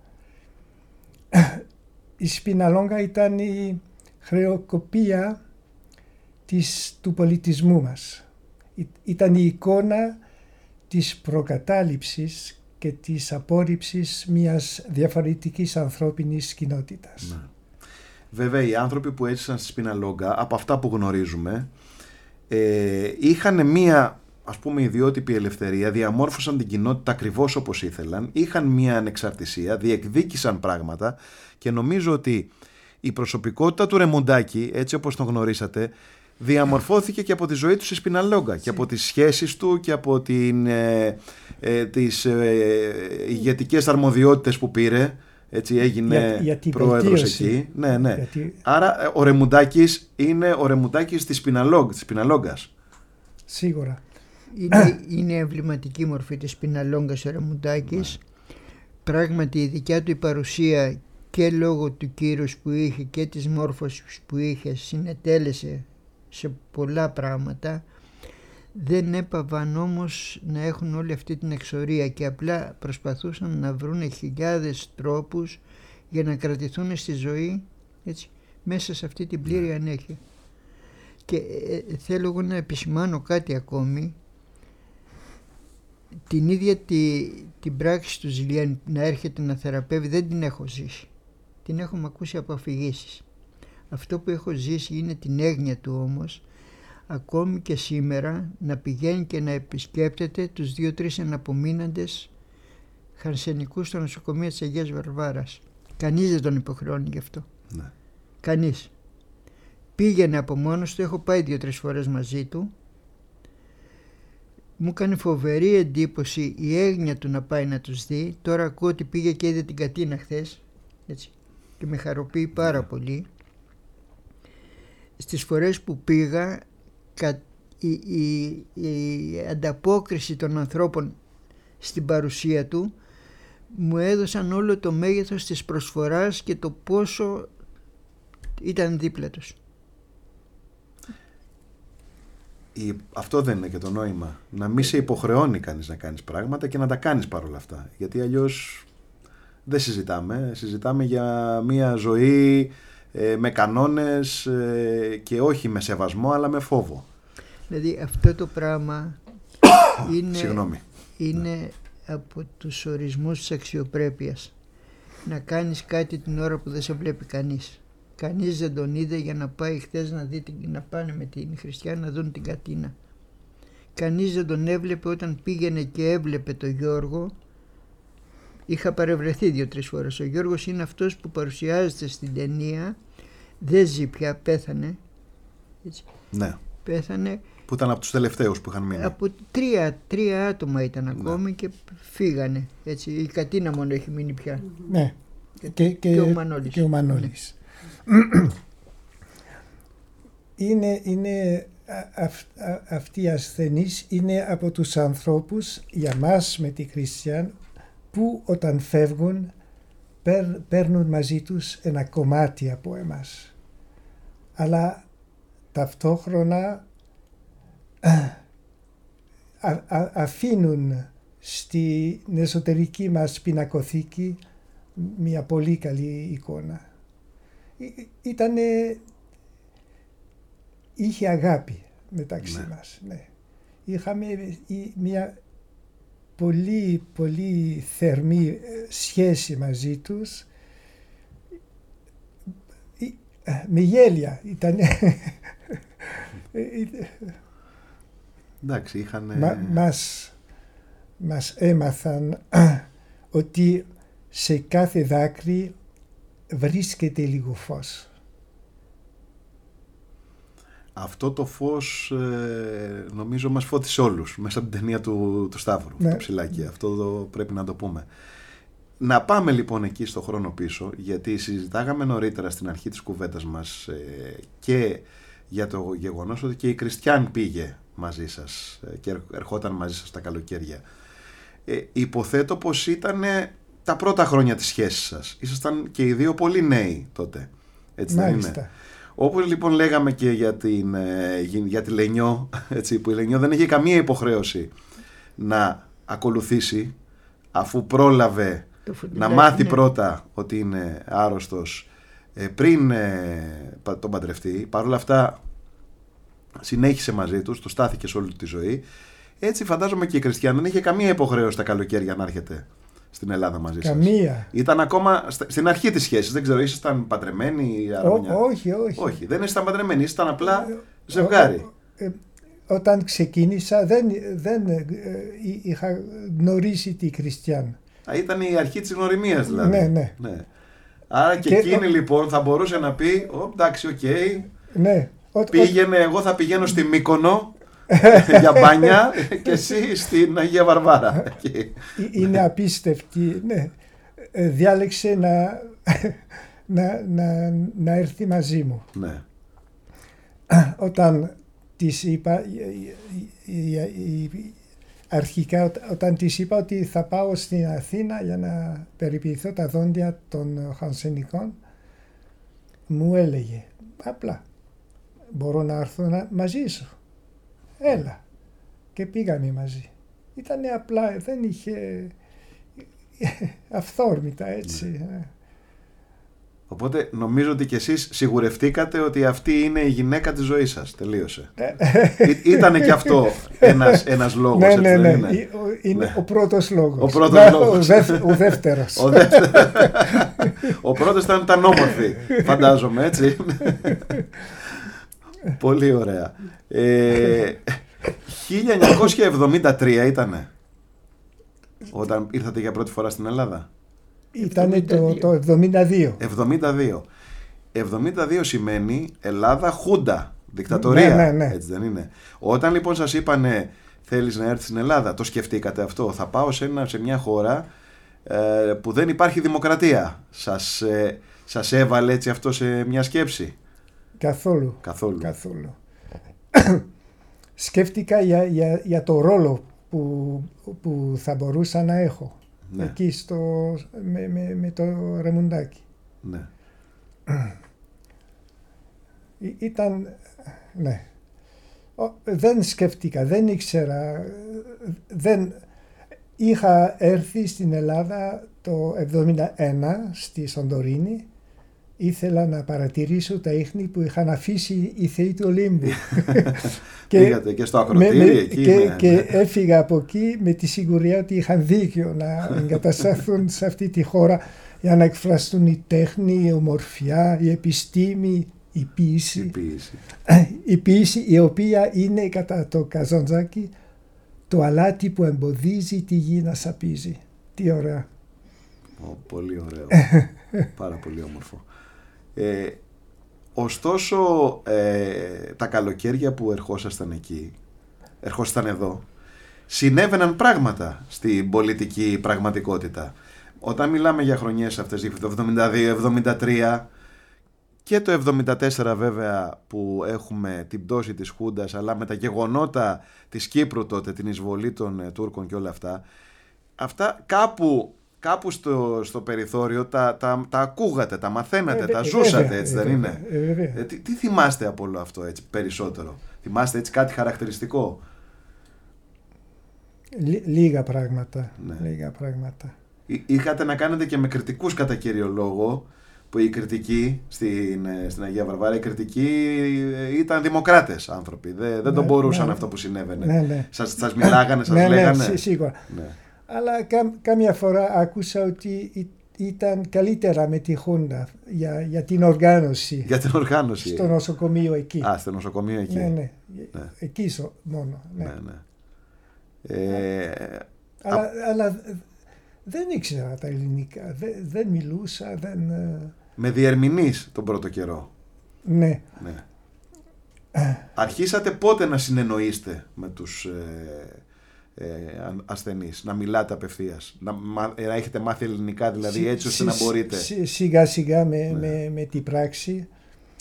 Speaker 3: Η Σπιναλόγκα ήταν η χρεοκοπία της, του πολιτισμού μας. Ήταν η εικόνα της προκατάληψης και της απόρριψης μιας διαφορετικής ανθρώπινης κοινότητας.
Speaker 1: Ναι. Βέβαια οι άνθρωποι που έζησαν στη Σπιναλόγκα, από αυτά που γνωρίζουμε, ε, είχαν μία, ας πούμε, ιδιότυπη ελευθερία, διαμόρφωσαν την κοινότητα ακριβώς όπως ήθελαν, είχαν μία ανεξαρτησία, διεκδίκησαν πράγματα και νομίζω ότι η προσωπικότητα του Ρεμουντάκη, έτσι όπως τον γνωρίσατε, διαμορφώθηκε και από τη ζωή του στη Σπιναλόγκα και από τις σχέσεις του και από την, ε, ε, τις ε, ηγετικές αρμοδιότητες που πήρε. Έτσι έγινε για, για πρόεδρος εκεί. Ναι, ναι. Γιατί... Άρα ο Ρεμουντάκης είναι ο Ρεμουντάκης της Σπιναλόγκας.
Speaker 3: Σίγουρα.
Speaker 2: Είναι, είναι εμβληματική μορφή της Σπιναλόγκας ο Ρεμουντάκης. Ναι. Πράγματι η δικιά του η παρουσία και λόγω του κύρους που είχε και της μόρφωσης που είχε συνετέλεσε σε πολλά πράγματα. Δεν έπαβαν όμως να έχουν όλη αυτή την εξορία και απλά προσπαθούσαν να βρουν χιλιάδες τρόπους για να κρατηθούν στη ζωή, έτσι, μέσα σε αυτή την πλήρη ανέχεια. Και ε, θέλω εγώ να επισημάνω κάτι ακόμη. Την ίδια τη, την πράξη του Ζηλιάν να έρχεται να θεραπεύει δεν την έχω ζήσει. Την έχουμε ακούσει από αφηγήσεις. Αυτό που έχω ζήσει είναι την έγνοια του όμως, ακόμη και σήμερα να πηγαίνει και να επισκέπτεται τους δύο-τρεις εναπομείναντες χαρσενικούς στο νοσοκομείο της Αγίας Βαρβάρας. Κανείς δεν τον υποχρεώνει γι' αυτό.
Speaker 1: Ναι.
Speaker 2: Κανείς. Πήγαινε από μόνος του, έχω πάει δύο-τρεις φορές μαζί του. Μου έκανε φοβερή εντύπωση η έγνοια του να πάει να τους δει. Τώρα ακούω ότι πήγε και είδε την Κατίνα χθες, έτσι, και με χαροποιεί πάρα πολύ. Στις φορές που πήγα, η, η, η ανταπόκριση των ανθρώπων στην παρουσία του μου έδωσαν όλο το μέγεθος της προσφοράς και το πόσο ήταν δίπλα τους.
Speaker 1: Η, αυτό δεν είναι και το νόημα. Να μην σε υποχρεώνει κανείς να κάνεις πράγματα και να τα κάνεις παρόλα αυτά. Γιατί αλλιώς δεν συζητάμε. Συζητάμε για μια ζωή ε, με κανόνες ε, και όχι με σεβασμό αλλά με φόβο.
Speaker 2: Δηλαδή αυτό το πράγμα είναι, είναι ναι. από τους ορισμούς της αξιοπρέπειας. Να κάνεις κάτι την ώρα που δεν σε βλέπει κανείς. Κανείς δεν τον είδε για να πάει χθες να, δει, να πάνε με την Χριστιά να δουν την Κατίνα. Κανείς δεν τον έβλεπε όταν πήγαινε και έβλεπε τον Γιώργο. Είχα παρευρεθεί δύο-τρεις φορές. Ο Γιώργος είναι αυτός που παρουσιάζεται στην ταινία. Δεν ζει πια, πέθανε. Έτσι.
Speaker 1: Ναι.
Speaker 2: Πέθανε.
Speaker 1: Που ήταν από τους τελευταίους που είχαν μείνει.
Speaker 2: Από τρία, τρία άτομα ήταν ακόμη, ναι. Και φύγανε. Έτσι. Η Κατίνα μόνο έχει μείνει πια.
Speaker 3: Ναι.
Speaker 2: Και,
Speaker 3: και,
Speaker 2: και, και ο Μανώλης.
Speaker 3: Και ο Μανώλης. είναι, είναι αυ, α, αυτοί οι ασθενείς είναι από τους ανθρώπους για μας με τη Χριστιαν που όταν φεύγουν παίρ, παίρνουν μαζί τους ένα κομμάτι από εμάς. Αλλά ταυτόχρονα α, α, αφήνουν στην εσωτερική μας πινακοθήκη μια πολύ καλή εικόνα. Ήτανε, είχε αγάπη μεταξύ ναι. μας. Ναι. Είχαμε μια πολύ πολύ θερμή σχέση μαζί τους, με γέλια ήτανε.
Speaker 1: Εντάξει, είχαν...
Speaker 3: Μα, μας, μας έμαθαν ότι σε κάθε δάκρυ βρίσκεται λίγο φως.
Speaker 1: Αυτό το φως ε, νομίζω μας φώτισε όλους μέσα από την ταινία του, του Σταύρου, ναι. Το ψηλάκι. Αυτό το, πρέπει να το πούμε. Να πάμε λοιπόν εκεί στο χρόνο πίσω, γιατί συζητάγαμε νωρίτερα στην αρχή της κουβέντας μας ε, και για το γεγονός ότι και η Κριστιαν πήγε μαζί σας ε, και ερχόταν μαζί σας τα καλοκαίρια. Ε, υποθέτω πως ήταν τα πρώτα χρόνια της σχέσης σας. Ήσασταν και οι δύο πολύ νέοι τότε. Έτσι δεν είναι? Όπως λοιπόν λέγαμε και για, την, για τη Λενιό, έτσι, που η Λενιό δεν είχε καμία υποχρέωση να ακολουθήσει, αφού πρόλαβε να μάθει ναι. πρώτα ότι είναι άρρωστος πριν τον παντρευτεί. Παρ' όλα αυτά συνέχισε μαζί τους, του στάθηκε σε όλη τη ζωή. Έτσι φαντάζομαι και η Κριστιαν δεν είχε καμία υποχρέωση τα καλοκαίρια να έρχεται στην Ελλάδα μαζί σας.
Speaker 3: Καμία.
Speaker 1: Ήταν ακόμα στην αρχή της σχέσης, δεν ξέρω, ήσασταν παντρεμένοι?
Speaker 3: Ό, όχι, όχι.
Speaker 1: Όχι, δεν ήσασταν παντρεμένοι, ήσασταν απλά ζευγάρι.
Speaker 3: Ε, ε, όταν ξεκίνησα δεν, δεν ε, είχα γνωρίσει τη Κριστιαν.
Speaker 1: Α, ήταν η αρχή της γνωριμίας δηλαδή.
Speaker 3: Ναι, ναι.
Speaker 1: ναι. Άρα και, και εκείνη ο... λοιπόν θα μπορούσε να πει, εντάξει, οκ, okay,
Speaker 3: ναι.
Speaker 1: πήγαινε, εγώ θα πηγαίνω στη Μύκονο για μπάνια και εσύ στην Αγία Βαρβάρα.
Speaker 3: Είναι απίστευτη. Ναι. Διάλεξε να, να, να, να έρθει μαζί μου.
Speaker 1: Ναι.
Speaker 3: Όταν της είπα, αρχικά όταν της είπα ότι θα πάω στην Αθήνα για να περιποιηθώ τα δόντια των Χανσενικών, μου έλεγε απλά, μπορώ να έρθω μαζί σου? Έλα. Και πήγαμε μαζί. Ήτανε απλά, δεν είχε αυθόρμητα έτσι. Ναι.
Speaker 1: Οπότε νομίζω ότι κι εσείς σιγουρευτήκατε ότι αυτή είναι η γυναίκα της ζωής σας. Τελείωσε. Ή, ήτανε κι αυτό ένας, ένας λόγος.
Speaker 3: Ναι, ναι, ναι.
Speaker 1: Είναι,
Speaker 3: είναι
Speaker 1: ναι.
Speaker 3: ο πρώτος λόγος.
Speaker 1: Ο πρώτος λόγος.
Speaker 3: Ο, δεύ, ο δεύτερος.
Speaker 1: Ο, δεύτερος. Ο πρώτος ήταν, ήταν όμορφη, φαντάζομαι, έτσι. Πολύ ωραία. Ε, χίλια εννιακόσια εβδομήντα τρία ήτανε όταν ήρθατε για πρώτη φορά στην Ελλάδα?
Speaker 3: Ήτανε το, το εβδομήντα δύο.
Speaker 1: εβδομήντα δύο. εβδομήντα δύο σημαίνει Ελλάδα χούντα, δικτατορία.
Speaker 3: Ναι, ναι, ναι.
Speaker 1: Έτσι δεν είναι? Όταν λοιπόν σας είπανε θέλεις να έρθεις στην Ελλάδα, το σκεφτήκατε αυτό? Θα πάω σε, ένα, σε μια χώρα ε, που δεν υπάρχει δημοκρατία. Σας, ε, σας έβαλε έτσι αυτό σε μια σκέψη?
Speaker 3: Καθόλου.
Speaker 1: Καθόλου.
Speaker 3: Καθόλου. Σκέφτηκα για, για, για το ρόλο που, που θα μπορούσα να έχω. Ναι. Εκεί στο, με, με, με το ρεμουντάκι.
Speaker 1: Ναι.
Speaker 3: Ή, ήταν, ναι. Ο, δεν σκέφτηκα, δεν ήξερα, δεν... Είχα έρθει στην Ελλάδα το εβδομήντα ένα στη Σαντορίνη. Ήθελα να παρατηρήσω τα ίχνη που είχαν αφήσει οι θεοί του Ολύμπου.
Speaker 1: και, Πήγατε και στο ακροτήρι με, εκεί.
Speaker 3: Και,
Speaker 1: ναι,
Speaker 3: και
Speaker 1: ναι.
Speaker 3: έφυγα από εκεί με τη σιγουριά ότι είχαν δίκιο να εγκατασταθούν σε αυτή τη χώρα για να εκφραστούν η τέχνη, η ομορφιά, η επιστήμη, η ποίηση.
Speaker 1: Η ποίηση,
Speaker 3: η ποίηση η οποία είναι κατά το Καζαντζάκη το αλάτι που εμποδίζει τη γη να σαπίζει. Τι ωραία.
Speaker 1: Oh, πολύ ωραίο. Πάρα πολύ όμορφο. Ε, ωστόσο ε, τα καλοκαίρια που ερχόσασταν εκεί, ερχόσασταν εδώ, συνέβαιναν πράγματα στην πολιτική πραγματικότητα. Όταν μιλάμε για χρονιές αυτές, το εβδομήντα δύο εβδομήντα τρία και το εβδομήντα τέσσερα βέβαια που έχουμε την πτώση της Χούντας, αλλά με τα γεγονότα της Κύπρου τότε, την εισβολή των ε, Τούρκων και όλα αυτά, αυτά κάπου κάπου στο, στο περιθώριο τα, τα, τα ακούγατε, τα μαθαίνατε,
Speaker 3: ε,
Speaker 1: τα
Speaker 3: ε,
Speaker 1: ζούσατε,
Speaker 3: βέβαια,
Speaker 1: έτσι
Speaker 3: ε,
Speaker 1: δεν είναι?
Speaker 3: Ε,
Speaker 1: ε, τι, τι θυμάστε από όλο αυτό έτσι περισσότερο? Θυμάστε έτσι κάτι χαρακτηριστικό?
Speaker 3: Λί, λίγα πράγματα.
Speaker 1: Ναι.
Speaker 3: Λίγα πράγματα.
Speaker 1: Εί, είχατε να κάνετε και με κριτικούς κατά κύριο λόγο, που οι κριτικοί στην, στην Αγία Βαρβάρα, οι κριτικοί ήταν δημοκράτες άνθρωποι. Δεν, δεν ναι, τον μπορούσαν ναι, αυτό που συνέβαινε.
Speaker 3: Ναι, ναι.
Speaker 1: Σας, σας μιλάγανε, σας
Speaker 3: ναι,
Speaker 1: λέγανε.
Speaker 3: Ναι, σίγουρα.
Speaker 1: Ναι.
Speaker 3: Αλλά κά, κάμια φορά άκουσα ότι ήταν καλύτερα με τη Χούντα για, για την οργάνωση.
Speaker 1: Για την οργάνωση.
Speaker 3: Στο νοσοκομείο εκεί.
Speaker 1: Α, στο νοσοκομείο εκεί.
Speaker 3: Ναι, ναι.
Speaker 1: ναι.
Speaker 3: Εκεί μόνο. Ναι.
Speaker 1: Ναι, ναι. Ε,
Speaker 3: αλλά,
Speaker 1: α...
Speaker 3: αλλά δεν ήξερα τα ελληνικά. Δεν, δεν μιλούσα. Δεν...
Speaker 1: Με διερμηνείς τον πρώτο καιρό.
Speaker 3: Ναι.
Speaker 1: ναι. Αρχίσατε πότε να συνεννοείστε με τους ε, ε, ασθενείς, να μιλάτε απευθείας, να, να έχετε μάθει ελληνικά δηλαδή, έτσι ώστε να μπορείτε?
Speaker 3: Σιγά σιγά με,
Speaker 1: ναι.
Speaker 3: με, με την πράξη.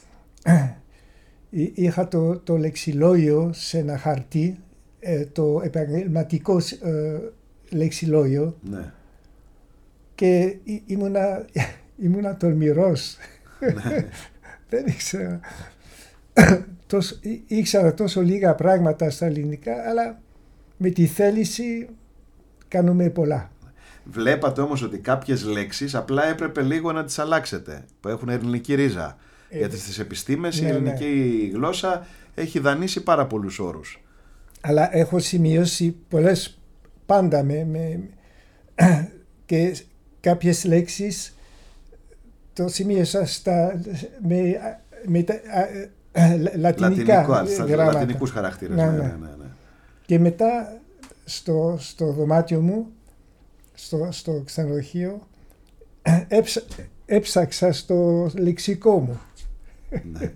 Speaker 3: Είχα το, το λεξιλόγιο σε ένα χαρτί, ε, το επαγγελματικό ε, λεξιλόγιο,
Speaker 1: ναι.
Speaker 3: και ή, ήμουνα, ήμουνα τολμηρός.
Speaker 1: Ναι.
Speaker 3: Δεν ήξερα. Τόσο, ήξερα τόσο λίγα πράγματα στα ελληνικά, αλλά με τη θέληση κάνουμε πολλά.
Speaker 1: Βλέπατε όμως ότι κάποιες λέξεις απλά έπρεπε λίγο να τις αλλάξετε, που έχουν ελληνική ρίζα. Ε, Γιατί στις επιστήμες ναι, η ελληνική ναι. γλώσσα έχει δανείσει πάρα πολλούς όρους.
Speaker 3: Αλλά έχω σημειώσει πολλές πάντα με, με, και κάποιες λέξεις το σημείωσα στα, με, με τα, λατινικά
Speaker 1: γράμματα. Λατινικούς χαρακτήρες.
Speaker 3: Ναι,
Speaker 1: ναι,
Speaker 3: ναι.
Speaker 1: Ναι, ναι, ναι.
Speaker 3: Και μετά στο, στο δωμάτιο μου, στο, στο ξενοδοχείο, έψα, έψαξα στο λεξικό μου.
Speaker 1: Ναι.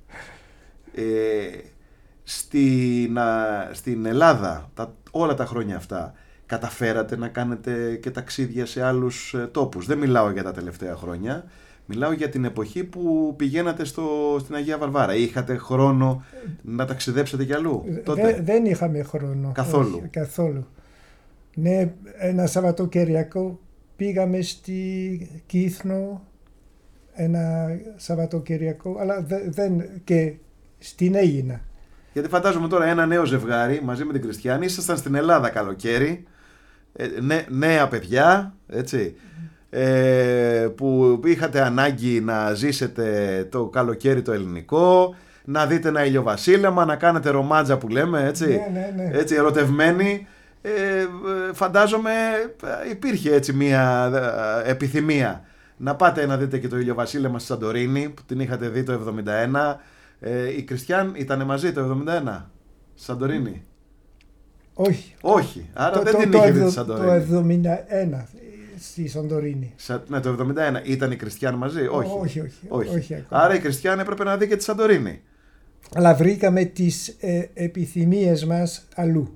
Speaker 1: ε, στην, α, στην Ελλάδα τα, όλα τα χρόνια αυτά καταφέρατε να κάνετε και ταξίδια σε άλλους ε, τόπους? Δεν μιλάω για τα τελευταία χρόνια, μιλάω για την εποχή που πηγαίνατε στο, στην Αγία Βαρβάρα. Είχατε χρόνο να ταξιδέψετε κι αλλού τότε?
Speaker 3: Δε, δεν είχαμε χρόνο.
Speaker 1: Καθόλου.
Speaker 3: Όχι, καθόλου. Ναι, ένα Σαββατοκυριακό πήγαμε στη Κύθνο, ένα Σαββατοκυριακό, αλλά δεν και στην Αίγινα.
Speaker 1: Γιατί φαντάζομαι τώρα ένα νέο ζευγάρι μαζί με την Κριστιάνη, ήσασταν στην Ελλάδα καλοκαίρι, ε, νέ, νέα παιδιά, έτσι, ε, που είχατε ανάγκη να ζήσετε το καλοκαίρι το ελληνικό, να δείτε ένα ηλιοβασίλεμα, να κάνετε ρομάτζα που λέμε, έτσι,
Speaker 3: ναι, ναι, ναι.
Speaker 1: έτσι ερωτευμένοι. Ε, φαντάζομαι υπήρχε έτσι μια επιθυμία να πάτε να δείτε και το ηλιοβασίλεμα στη Σαντορίνη που την είχατε δει το εβδομήντα ένα. Ε, η Κριστιαν ήταν μαζί το εβδομήντα ένα στη Σαντορίνη?
Speaker 3: Όχι.
Speaker 1: Όχι, άρα
Speaker 3: το,
Speaker 1: δεν
Speaker 3: το,
Speaker 1: την
Speaker 3: το
Speaker 1: είχε
Speaker 3: ευδο,
Speaker 1: δει στη Σαντορίνη.
Speaker 3: Το εβδομήντα ένα στη Σαντορίνη.
Speaker 1: Σα, ναι, το εβδομήντα ένα ήταν η Κριστιαν μαζί? Όχι.
Speaker 3: Όχι, όχι,
Speaker 1: όχι.
Speaker 3: όχι
Speaker 1: άρα η Κριστιαν έπρεπε να δει και τη Σαντορίνη.
Speaker 3: Αλλά βρήκαμε τις ε, επιθυμίες μας αλλού.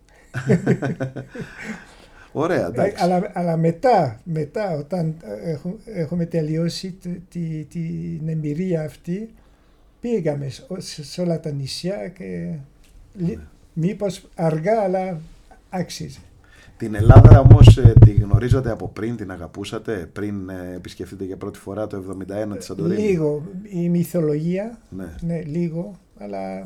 Speaker 1: Ωραία, εντάξει.
Speaker 3: Αλλά, αλλά μετά, μετά όταν έχουμε, έχουμε τελειώσει τη, την εμπειρία αυτή, πήγαμε σε, σε όλα τα νησιά και ναι. μήπως αργά, αλλά άξιζε.
Speaker 1: Την Ελλάδα όμως ε, τη γνωρίζατε από πριν, την αγαπούσατε πριν ε, επισκεφτείτε για πρώτη φορά το εβδομήντα ένα τη Σαντορίνη?
Speaker 3: Λίγο, η μυθολογία,
Speaker 1: ναι,
Speaker 3: ναι λίγο, αλλά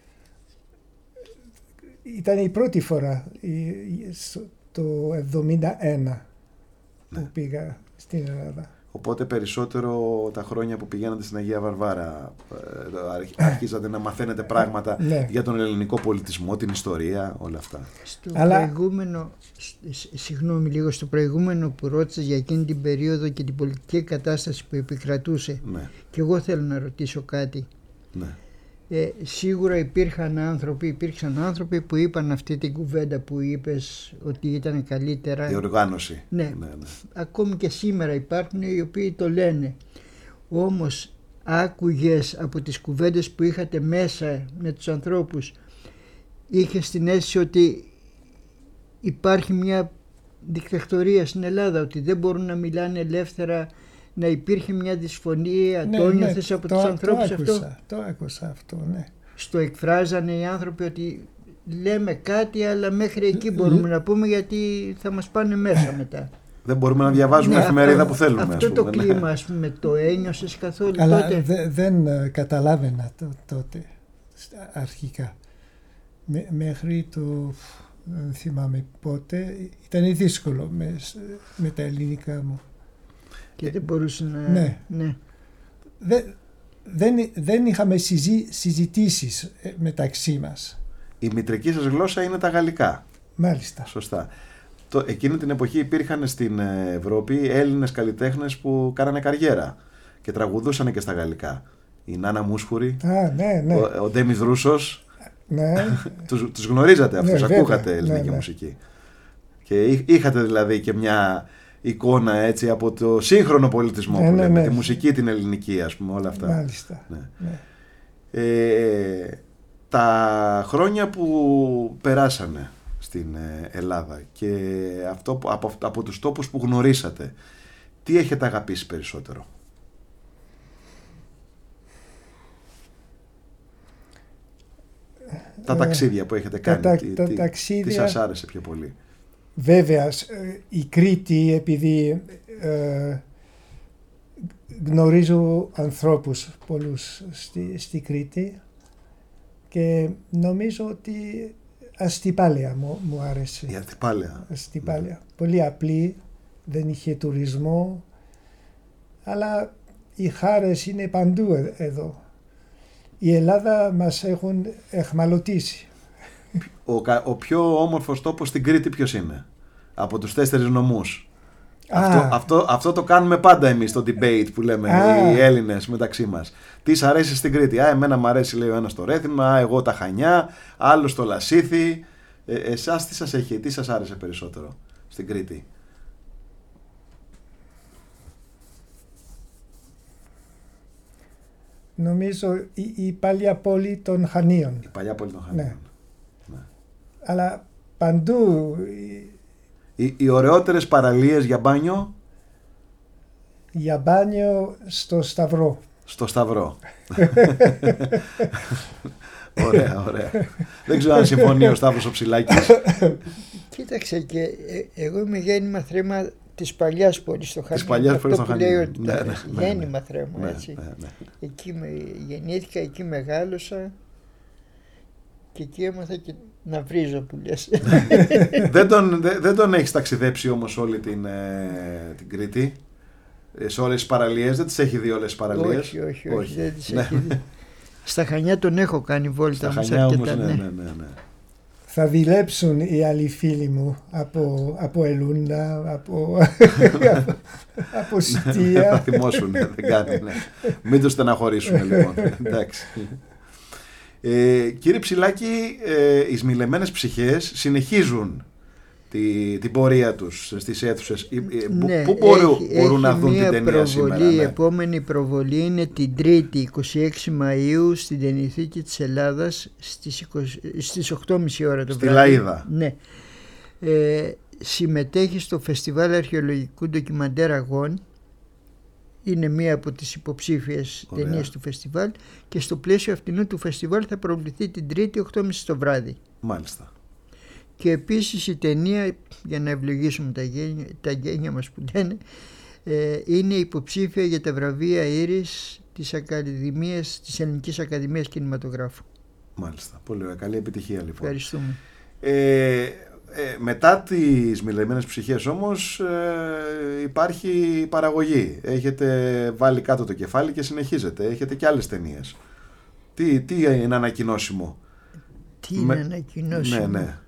Speaker 3: ήταν η πρώτη φορά το εβδομήντα ένα που ναι. πήγα στην Ελλάδα.
Speaker 1: Οπότε περισσότερο τα χρόνια που πηγαίνατε στην Αγία Βαρβάρα αρχίζατε να μαθαίνετε πράγματα
Speaker 3: ναι.
Speaker 1: για τον ελληνικό πολιτισμό, την ιστορία, όλα αυτά.
Speaker 2: Στο
Speaker 3: Αλλά...
Speaker 2: προηγούμενο, συγγνώμη λίγο, στο προηγούμενο που ρώτησες για εκείνη την περίοδο και την πολιτική κατάσταση που επικρατούσε,
Speaker 1: ναι.
Speaker 2: και εγώ θέλω να ρωτήσω κάτι.
Speaker 1: Ναι.
Speaker 2: Ε, σίγουρα υπήρχαν άνθρωποι, υπήρξαν άνθρωποι που είπαν αυτή την κουβέντα που είπες ότι ήταν καλύτερα.
Speaker 1: Η οργάνωση.
Speaker 2: Ναι.
Speaker 1: ναι, ναι.
Speaker 2: Ακόμη και σήμερα υπάρχουν οι οποίοι το λένε. Όμως άκουγες από τις κουβέντες που είχατε μέσα με τους ανθρώπους, είχες την αίσθηση ότι υπάρχει μια δικτατορία στην Ελλάδα, ότι δεν μπορούν να μιλάνε ελεύθερα, να υπήρχε μια δυσφωνία,
Speaker 3: ναι,
Speaker 2: το
Speaker 3: ναι,
Speaker 2: νιώθες από
Speaker 3: το,
Speaker 2: τους ανθρώπους
Speaker 3: το άκουσα,
Speaker 2: αυτό?
Speaker 3: Το άκουσα αυτό, ναι.
Speaker 2: Στο εκφράζανε οι άνθρωποι ότι λέμε κάτι αλλά μέχρι εκεί μπορούμε να πούμε γιατί θα μας πάνε μέσα μετά?
Speaker 1: Δεν μπορούμε να διαβάζουμε
Speaker 2: ναι,
Speaker 1: εφημερίδα
Speaker 2: αυτό,
Speaker 1: που θέλουμε.
Speaker 2: Αυτό
Speaker 1: ας πούμε,
Speaker 2: το
Speaker 1: ναι.
Speaker 2: κλίμα, ας πούμε, το ένιωσες καθόλου
Speaker 3: Αλλά
Speaker 2: τότε?
Speaker 3: δε, δεν uh, καταλάβαινα το, τότε αρχικά. Με, μέχρι το, δεν θυμάμαι πότε, ήταν δύσκολο με, με τα ελληνικά μου.
Speaker 2: Και δεν μπορούσε να...
Speaker 3: Ναι.
Speaker 2: ναι.
Speaker 3: Δε, δεν, δεν είχαμε συζη, συζητήσεις μεταξύ μας.
Speaker 1: Η μητρική σας γλώσσα είναι τα γαλλικά.
Speaker 3: Μάλιστα.
Speaker 1: Σωστά. Το, εκείνη την εποχή υπήρχαν στην Ευρώπη Έλληνες καλλιτέχνες που κάνανε καριέρα και τραγουδούσαν και στα γαλλικά. Η Νάνα Μούσχουρη,
Speaker 3: Α, ναι, ναι.
Speaker 1: ο, ο Ντέμις Ρούσος.
Speaker 3: Ναι.
Speaker 1: τους, τους γνωρίζατε αυτούς,
Speaker 3: Ναι,
Speaker 1: ακούγατε
Speaker 3: βέβαια.
Speaker 1: ελληνική
Speaker 3: Ναι, ναι.
Speaker 1: μουσική. Και είχατε δηλαδή και μια εικόνα έτσι από το σύγχρονο πολιτισμό,
Speaker 3: Ναι,
Speaker 1: που
Speaker 3: ναι,
Speaker 1: λέμε,
Speaker 3: ναι.
Speaker 1: τη μουσική την ελληνική, ας πούμε, όλα αυτά.
Speaker 3: Μάλιστα.
Speaker 1: Ναι.
Speaker 3: Ναι.
Speaker 1: Ε, τα χρόνια που περάσανε στην Ελλάδα και αυτό, που- από, από τους τόπους που γνωρίσατε, τι έχετε αγαπήσει περισσότερο? Τα ταξίδια που έχετε κάνει,
Speaker 3: τα-
Speaker 1: τι,
Speaker 3: τα
Speaker 1: τι,
Speaker 3: ταξίδια-
Speaker 1: τι σας άρεσε πιο πολύ?
Speaker 3: Βέβαια, ε, η Κρήτη, επειδή ε, γνωρίζω ανθρώπους πολλούς στη, στη Κρήτη και νομίζω ότι Αστυπάλαια μου, μου άρεσε.
Speaker 1: Η Αστυπάλαια.
Speaker 3: Αστυπάλαια. Πολύ απλή, δεν είχε τουρισμό, αλλά οι χάρες είναι παντού ε- εδώ. Η Ελλάδα μας έχουν εχμαλωτήσει.
Speaker 1: Ο, κα- ο πιο όμορφος τόπος στην Κρήτη ποιος είναι? Από τους τέσσερις νομούς.
Speaker 3: Α.
Speaker 1: Αυτό, αυτό, αυτό το κάνουμε πάντα εμείς στο debate που λέμε
Speaker 3: Α.
Speaker 1: οι Έλληνες μεταξύ μας. Τι σ' αρέσει στην Κρήτη? Α, εμένα μου αρέσει, λέει ο ένας το Ρέθυμνα, α, εγώ τα Χανιά, άλλος το Λασίθι. Ε, εσάς τι σας έχει, τι σας άρεσε περισσότερο στην Κρήτη?
Speaker 3: Νομίζω η, η παλιά πόλη των Χανίων.
Speaker 1: Η παλιά πόλη των Χανίων.
Speaker 3: Ναι. Αλλά παντού η-
Speaker 1: Οι, οι ωραιότερες παραλίες για μπάνιο
Speaker 3: για μπάνιο στο Σταυρό.
Speaker 1: στο Σταυρό. Ωραία, ωραία. Δεν ξέρω αν συμφωνεί ο Σταύρος ο Ψηλάκης.
Speaker 2: Κοίταξε, και ε, εγώ είμαι γέννημα θρέμα της παλιάς πόλης στο Χανίων.
Speaker 1: παλιάς
Speaker 2: Αυτό
Speaker 1: πόλης στο
Speaker 2: που λέει
Speaker 1: Χανίων.
Speaker 2: ότι
Speaker 1: Ναι,
Speaker 2: ήταν
Speaker 1: ναι, ναι,
Speaker 2: γέννημα
Speaker 1: ναι.
Speaker 2: θρέμα,
Speaker 1: Ναι,
Speaker 2: έτσι.
Speaker 1: ναι, ναι.
Speaker 2: Εκεί με, γεννήθηκα, εκεί μεγάλωσα και εκεί έμαθα και να βρίζω που λες.
Speaker 1: δεν, τον, δεν, δεν τον έχεις ταξιδέψει όμως όλη την, ε, την Κρήτη, ε, σε όλες τις παραλίες? Δεν τις έχει δει όλες τις παραλίες?
Speaker 2: όχι, όχι, όχι, δεν τις
Speaker 1: Ναι.
Speaker 2: έχει δει. Στα Χανιά τον έχω κάνει βόλτα
Speaker 1: Στα
Speaker 2: όμως
Speaker 1: Χανιά
Speaker 2: αρκετά,
Speaker 1: όμως, ναι,
Speaker 2: ναι.
Speaker 1: ναι, ναι, ναι.
Speaker 3: Θα δουλέψουν οι άλλοι φίλοι μου από, από Ελούντα, από, από
Speaker 1: Θα
Speaker 3: Σιτία.
Speaker 1: θυμώσουν, δεν κάνει, ναι. Μην τους στεναχωρήσουμε λοιπόν. Εντάξει. Ε, κύριε Ψηλάκη, ε, οι σμιλεμένες ψυχές συνεχίζουν τη, την πορεία τους στις αίθουσες. Ε, ε, πού-
Speaker 2: Ναι,
Speaker 1: πού μπορούν,
Speaker 2: έχει,
Speaker 1: μπορούν να
Speaker 2: έχει
Speaker 1: δουν
Speaker 2: μία
Speaker 1: την ταινία
Speaker 2: προβολή,
Speaker 1: σήμερα?
Speaker 2: η
Speaker 1: Ναι.
Speaker 2: επόμενη προβολή είναι την Τρίτη είκοσι έξι Μαΐου στην Ταινιθήκη της Ελλάδας στις, είκοσι, στις οκτώ και μισή ώρα το
Speaker 1: Στη
Speaker 2: βράδυ.
Speaker 1: Λαΐδα.
Speaker 2: Ναι. Ε, συμμετέχει στο Φεστιβάλ Αρχαιολογικού Ντοκιμαντέρ Αγών. Είναι μία από τις υποψήφιες
Speaker 1: Ωραία.
Speaker 2: ταινίες του φεστιβάλ και στο πλαίσιο αυτού του φεστιβάλ θα προβληθεί την Τρίτη οκτώ και μισή το βράδυ.
Speaker 1: Μάλιστα.
Speaker 2: Και επίσης η ταινία, για να ευλογήσουμε τα γένια, τα γένια μας που λένε, ε, είναι υποψήφια για τα βραβεία Ήρης της, Ακαδημίας, της Ελληνικής Ακαδημίας Κινηματογράφου.
Speaker 1: Μάλιστα. Πολύ ωραία. Καλή επιτυχία λοιπόν.
Speaker 2: Ευχαριστούμε.
Speaker 1: Ε, ε, μετά τις μιλεμένες ψυχές όμως ε, υπάρχει παραγωγή. Έχετε βάλει κάτω το κεφάλι και συνεχίζετε. Έχετε και άλλες ταινίες. Τι, τι είναι ανακοινώσιμο?
Speaker 2: Τι είναι
Speaker 1: Με-
Speaker 2: ανακοινώσιμο?
Speaker 1: Ναι, ναι.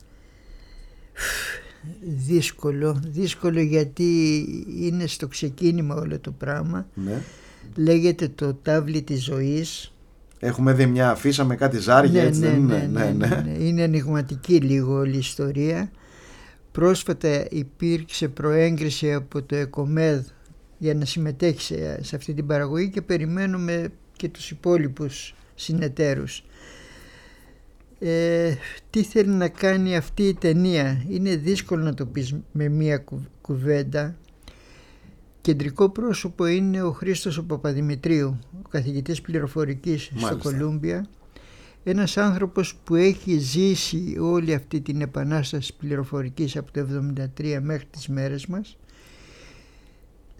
Speaker 2: Δύσκολο, δύσκολο γιατί είναι στο ξεκίνημα όλο το πράγμα.
Speaker 1: ναι.
Speaker 2: Λέγεται το τάβλι της ζωής.
Speaker 1: Έχουμε δει μια αφίσα με κάτι ζάρια, έτσι δεν είναι?
Speaker 2: ναι, ναι, ναι. Είναι ενιγματική λίγο όλη η ιστορία. Πρόσφατα υπήρξε προέγκριση από το ΕΚΟΜΕΔ για να συμμετέχει σε, σε αυτή την παραγωγή και περιμένουμε και τους υπόλοιπους συνεταίρους. Ε, τι θέλει να κάνει αυτή η ταινία? Είναι δύσκολο να το πεις με μία κου, κουβέντα. Κεντρικό πρόσωπο είναι ο Χρήστος ο Παπαδημητρίου, ο καθηγητής πληροφορικής
Speaker 1: Μάλιστα.
Speaker 2: στο Κολούμπια. Ένας άνθρωπος που έχει ζήσει όλη αυτή την επανάσταση πληροφορικής από το εβδομήντα τρία μέχρι τις μέρες μας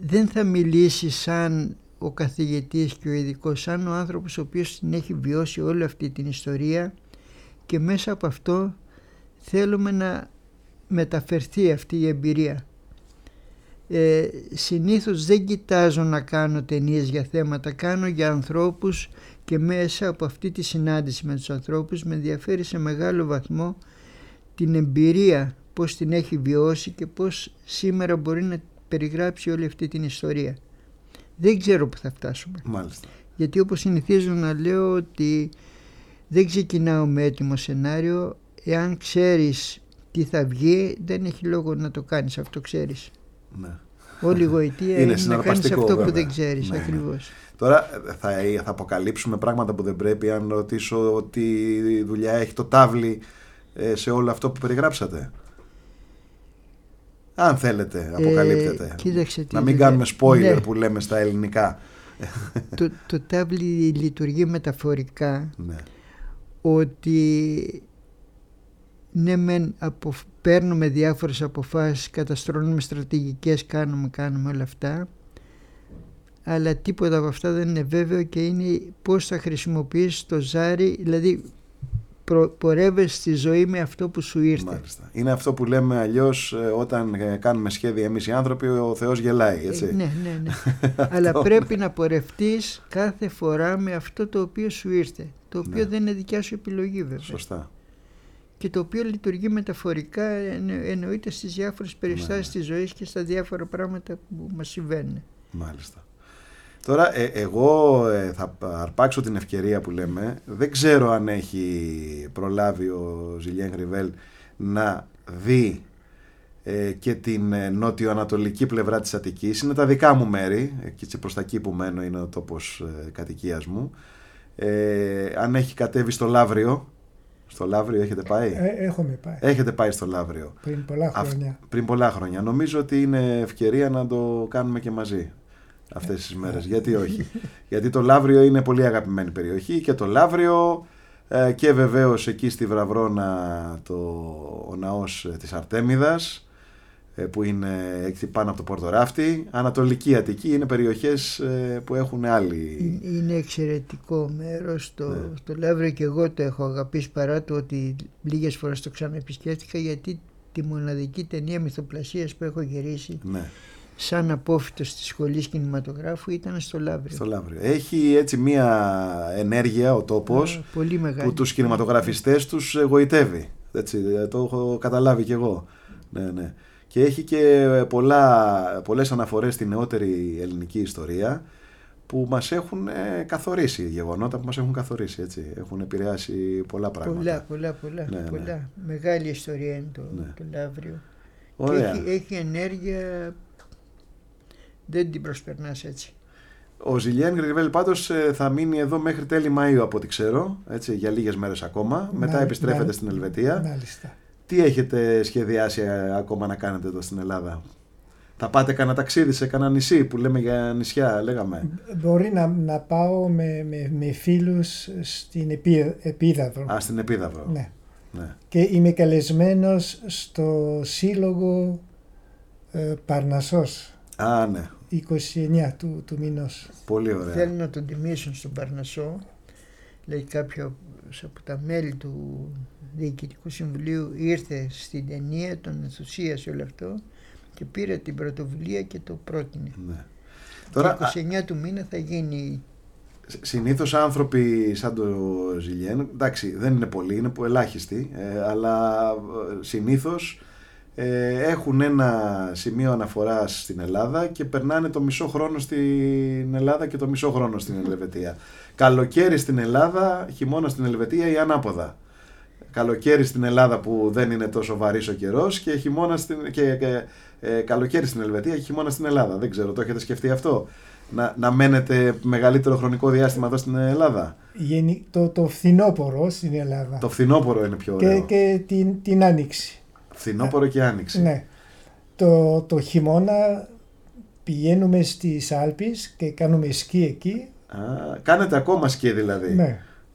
Speaker 2: δεν θα μιλήσει σαν ο καθηγητής και ο ειδικός, σαν ο άνθρωπος ο οποίος την έχει βιώσει όλη αυτή την ιστορία, και μέσα από αυτό θέλουμε να μεταφερθεί αυτή η εμπειρία. Ε, συνήθως δεν κοιτάζω να κάνω ταινίες για θέματα, κάνω για ανθρώπους, και μέσα από αυτή τη συνάντηση με τους ανθρώπους με ενδιαφέρει σε μεγάλο βαθμό την εμπειρία, πώς την έχει βιώσει και πώς σήμερα μπορεί να περιγράψει όλη αυτή την ιστορία. Δεν ξέρω που θα φτάσουμε.
Speaker 1: Μάλιστα.
Speaker 2: Γιατί όπως συνηθίζω να λέω ότι δεν ξεκινάω με έτοιμο σενάριο. Εάν ξέρεις τι θα βγει, δεν έχει λόγο να το κάνεις, αυτό ξέρεις.
Speaker 1: Ναι.
Speaker 2: Όλη η γοητεία είναι, είναι να κάνεις αυτό βέβαια που δεν ξέρεις, ναι, ακριβώς.
Speaker 1: Ναι. Τώρα θα, θα αποκαλύψουμε πράγματα που δεν πρέπει, αν ρωτήσω ότι δουλειά έχει το τάβλι ε, σε όλο αυτό που περιγράψατε. Αν θέλετε, αποκαλύπτετε.
Speaker 2: Ε, κοίταξε,
Speaker 1: να μην κάνουμε spoiler, ναι, που λέμε στα ελληνικά.
Speaker 2: Το, το τάβλι λειτουργεί μεταφορικά,
Speaker 1: ναι,
Speaker 2: ότι ναι μεν απο, παίρνουμε διάφορες αποφάσεις, καταστρώνουμε στρατηγικές, κάνουμε, κάνουμε όλα αυτά, αλλά τίποτα από αυτά δεν είναι βέβαιο, και είναι πώς θα χρησιμοποιήσεις το ζάρι, δηλαδή προ, πορεύεσαι στη ζωή με αυτό που σου ήρθε.
Speaker 1: Μάλιστα. Είναι αυτό που λέμε αλλιώς, όταν κάνουμε σχέδια εμείς οι άνθρωποι, ο Θεός γελάει, έτσι.
Speaker 2: Ε, ναι, ναι, ναι. Αλλά πρέπει να πορευτείς κάθε φορά με αυτό το οποίο σου ήρθε, το οποίο, ναι, δεν είναι δικιά σου επιλογή βέβαια.
Speaker 1: Σωστά.
Speaker 2: Και το οποίο λειτουργεί μεταφορικά, εννοείται στις διάφορες περιστάσεις, ναι, της ζωής και στα διάφορα πράγματα που μας συμβαίνουν.
Speaker 1: Μάλιστα. Τώρα ε, εγώ ε, θα αρπάξω την ευκαιρία που λέμε. Δεν ξέρω αν έχει προλάβει ο Ζιλιέν Γριβέλ να δει ε, και την ε, νότιο-ανατολική πλευρά της Αττικής. Είναι τα δικά μου μέρη, και προς τα εκεί που μένω είναι ο τόπος ε, κατοικίας μου. Ε, αν έχει κατέβει στο Λαύριο. Στο Λαύριο έχετε πάει?
Speaker 3: Ε, έχουμε πάει.
Speaker 1: Έχετε πάει στο Λαύριο.
Speaker 3: Πριν πολλά χρόνια.
Speaker 1: Α, πριν πολλά χρόνια. Νομίζω ότι είναι ευκαιρία να το κάνουμε και μαζί αυτές τις μέρες. Γιατί όχι? Γιατί το Λαύριο είναι πολύ αγαπημένη περιοχή, και το Λαύριο ε, και βεβαίως εκεί στη Βραβρώνα το, ο ναός της Αρτέμιδας, ε, που είναι εκεί πάνω από το Πορτοράφτη. Ανατολική Αττική είναι περιοχές ε, που έχουν άλλη...
Speaker 2: Είναι εξαιρετικό μέρος το, ναι, το Λαύριο, και εγώ το έχω αγαπήσει, παρά το ότι λίγες φορές το ξαναεπισκέφτηκα, γιατί τη μοναδική ταινία μυθοπλασίας που έχω γυρίσει, ναι, σαν απόφοιτος της σχολής κινηματογράφου ήταν στο Λαύριο.
Speaker 1: Στο Λαύριο. Έχει έτσι μία ενέργεια ο τόπος, Α,
Speaker 2: πολύ μεγάλη,
Speaker 1: που τους κινηματογραφιστές τους εγωιτεύει. Έτσι, το έχω καταλάβει κι εγώ. Ναι, ναι. Και έχει και πολλά, πολλές αναφορές στη νεότερη ελληνική ιστορία που μας έχουν ε, καθορίσει, γεγονότα που μας έχουν καθορίσει, έτσι. Έχουν επηρεάσει πολλά πράγματα.
Speaker 2: Πολλά, πολλά, πολλά.
Speaker 1: Ναι,
Speaker 2: πολλά.
Speaker 1: Ναι.
Speaker 2: Μεγάλη ιστορία είναι το,
Speaker 1: ναι,
Speaker 2: το Λαύριο.
Speaker 1: Ωραία.
Speaker 2: Και έχει, έχει ενέργεια, δεν την προσπερνάς έτσι.
Speaker 1: Ο Ζιλιέν Γριβέλ πάντως ε, θα μείνει εδώ μέχρι τέλη Μαΐου, από ό,τι ξέρω, έτσι, για λίγες μέρες ακόμα. Μα, Μετά επιστρέφεται μα, στην Ελβετία.
Speaker 3: Μάλιστα.
Speaker 1: Τι έχετε σχεδιάσει ακόμα να κάνετε εδώ στην Ελλάδα? Θα πάτε κανένα ταξίδι σε κανένα νησί, που λέμε για νησιά, λέγαμε?
Speaker 3: Μπορεί να, να πάω με, με, με φίλους στην επί, Επίδαυρο.
Speaker 1: Α, στην Επίδαυρο.
Speaker 3: Ναι.
Speaker 1: Ναι.
Speaker 3: Και είμαι καλεσμένος στο Σύλλογο ε, Παρνασσός.
Speaker 1: Α, ναι.
Speaker 3: είκοσι εννέα του, του μηνός.
Speaker 1: Πολύ ωραία.
Speaker 2: Θέλουν να τον τιμήσουν στον Παρνασσό. Λέει κάποιο από τα μέλη του Διοικητικού Συμβουλίου ήρθε στην ταινία, τον ενθουσίασε όλο αυτό και πήρε την πρωτοβουλία και το πρότεινε.
Speaker 1: Ναι.
Speaker 2: Τώρα, είκοσι εννέα του μήνα θα γίνει.
Speaker 1: Συνήθως άνθρωποι σαν το Ζιλιέν, εντάξει, δεν είναι πολλοί, είναι ελάχιστοι, ε, αλλά συνήθως ε, έχουν ένα σημείο αναφοράς στην Ελλάδα και περνάνε το μισό χρόνο στην Ελλάδα και το μισό χρόνο στην Ελβετία. Καλοκαίρι στην Ελλάδα, χειμώνα στην Ελβετία ή ανάποδα. Καλοκαίρι στην Ελλάδα που δεν είναι τόσο βαρύς ο καιρός και, χειμώνα στην, και, και ε, καλοκαίρι στην Ελβετία και χειμώνα στην Ελλάδα. Δεν ξέρω, το έχετε σκεφτεί αυτό? Να, να μένετε μεγαλύτερο χρονικό διάστημα εδώ στην Ελλάδα?
Speaker 3: Γενι, το, το φθινόπωρο στην Ελλάδα.
Speaker 1: Το φθινόπωρο είναι πιο ωραίο.
Speaker 3: Και, και την, την άνοιξη.
Speaker 1: Φθινόπωρο και άνοιξη.
Speaker 3: Ναι. Το, το χειμώνα πηγαίνουμε στις Άλπεις και κάνουμε σκι εκεί.
Speaker 1: Α, κάνετε ακόμα σκι δηλαδή?
Speaker 3: Ναι.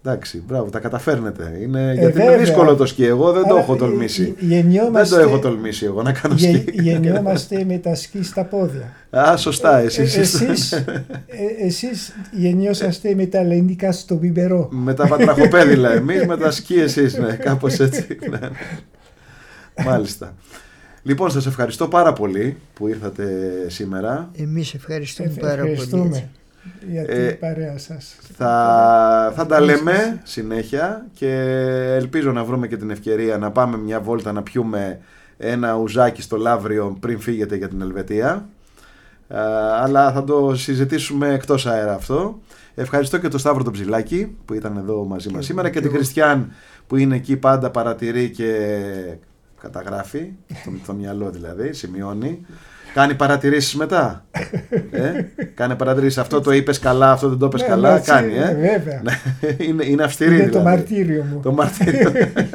Speaker 1: Εντάξει, μπράβο, τα καταφέρνετε. Είναι,
Speaker 3: Ε,
Speaker 1: γιατί
Speaker 3: βέβαια.
Speaker 1: είναι δύσκολο το σκι. Εγώ δεν το
Speaker 3: Άρα,
Speaker 1: έχω τολμήσει.
Speaker 3: γεννιόμαστε,
Speaker 1: Δεν το έχω τολμήσει εγώ να κάνω
Speaker 3: γε-
Speaker 1: σκι.
Speaker 3: γεννιόμαστε με τα σκι στα πόδια.
Speaker 1: Α, σωστά,
Speaker 3: Ε,
Speaker 1: εσείς.
Speaker 3: εσείς, ε, εσείς γεννιόσαστε με τα λενικά στο βιμπερό.
Speaker 1: Με τα πατραχοπέδιλα εμείς, με τα σκι εσείς, ναι, κάπως έτσι. Ναι. Μάλιστα. Λοιπόν, σας ευχαριστώ πάρα πολύ που ήρθατε σήμερα.
Speaker 2: Εμείς ευχαριστούμε
Speaker 3: Ε,
Speaker 2: πάρα πολύ.
Speaker 3: ευχαριστούμε για την
Speaker 1: Ε,
Speaker 3: παρέα σας.
Speaker 1: Θα, θα τα λέμε συνέχεια και ελπίζω να βρούμε και την ευκαιρία να πάμε μια βόλτα να πιούμε ένα ουζάκι στο Λαύριο πριν φύγετε για την Ελβετία. Α, αλλά θα το συζητήσουμε εκτός αέρα αυτό. Ευχαριστώ και τον Σταύρο τον Ψηλάκη που ήταν εδώ μαζί μας σήμερα και την Χριστιαν που είναι εκεί, πάντα παρατηρεί και καταγράφει, το, το μυαλό δηλαδή, σημειώνει. Κάνει παρατηρήσεις μετά. Ε? Κάνει παρατηρήσεις. Αυτό το είπες καλά, αυτό δεν το είπες
Speaker 3: Ναι,
Speaker 1: καλά.
Speaker 3: έτσι,
Speaker 1: Κάνει, ε?
Speaker 3: βέβαια.
Speaker 1: είναι, είναι αυστηρή
Speaker 3: Είναι
Speaker 1: δηλαδή.
Speaker 3: το μαρτύριο μου.
Speaker 1: Το μαρτύριο.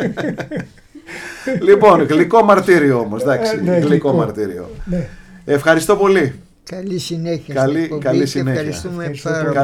Speaker 1: Λοιπόν, γλυκό μαρτύριο όμως. Εντάξει,
Speaker 3: Ε, ναι,
Speaker 1: γλυκό
Speaker 3: γλυκό.
Speaker 1: μαρτύριο.
Speaker 3: Ναι.
Speaker 1: Ευχαριστώ πολύ.
Speaker 2: Καλή συνέχεια.
Speaker 1: Καλή-
Speaker 2: στην εκπομπή
Speaker 1: καλή
Speaker 2: και
Speaker 1: συνέχεια.
Speaker 2: Ευχαριστούμε
Speaker 3: Ευχαριστώ
Speaker 2: πάρα
Speaker 3: πολύ.
Speaker 2: πολύ.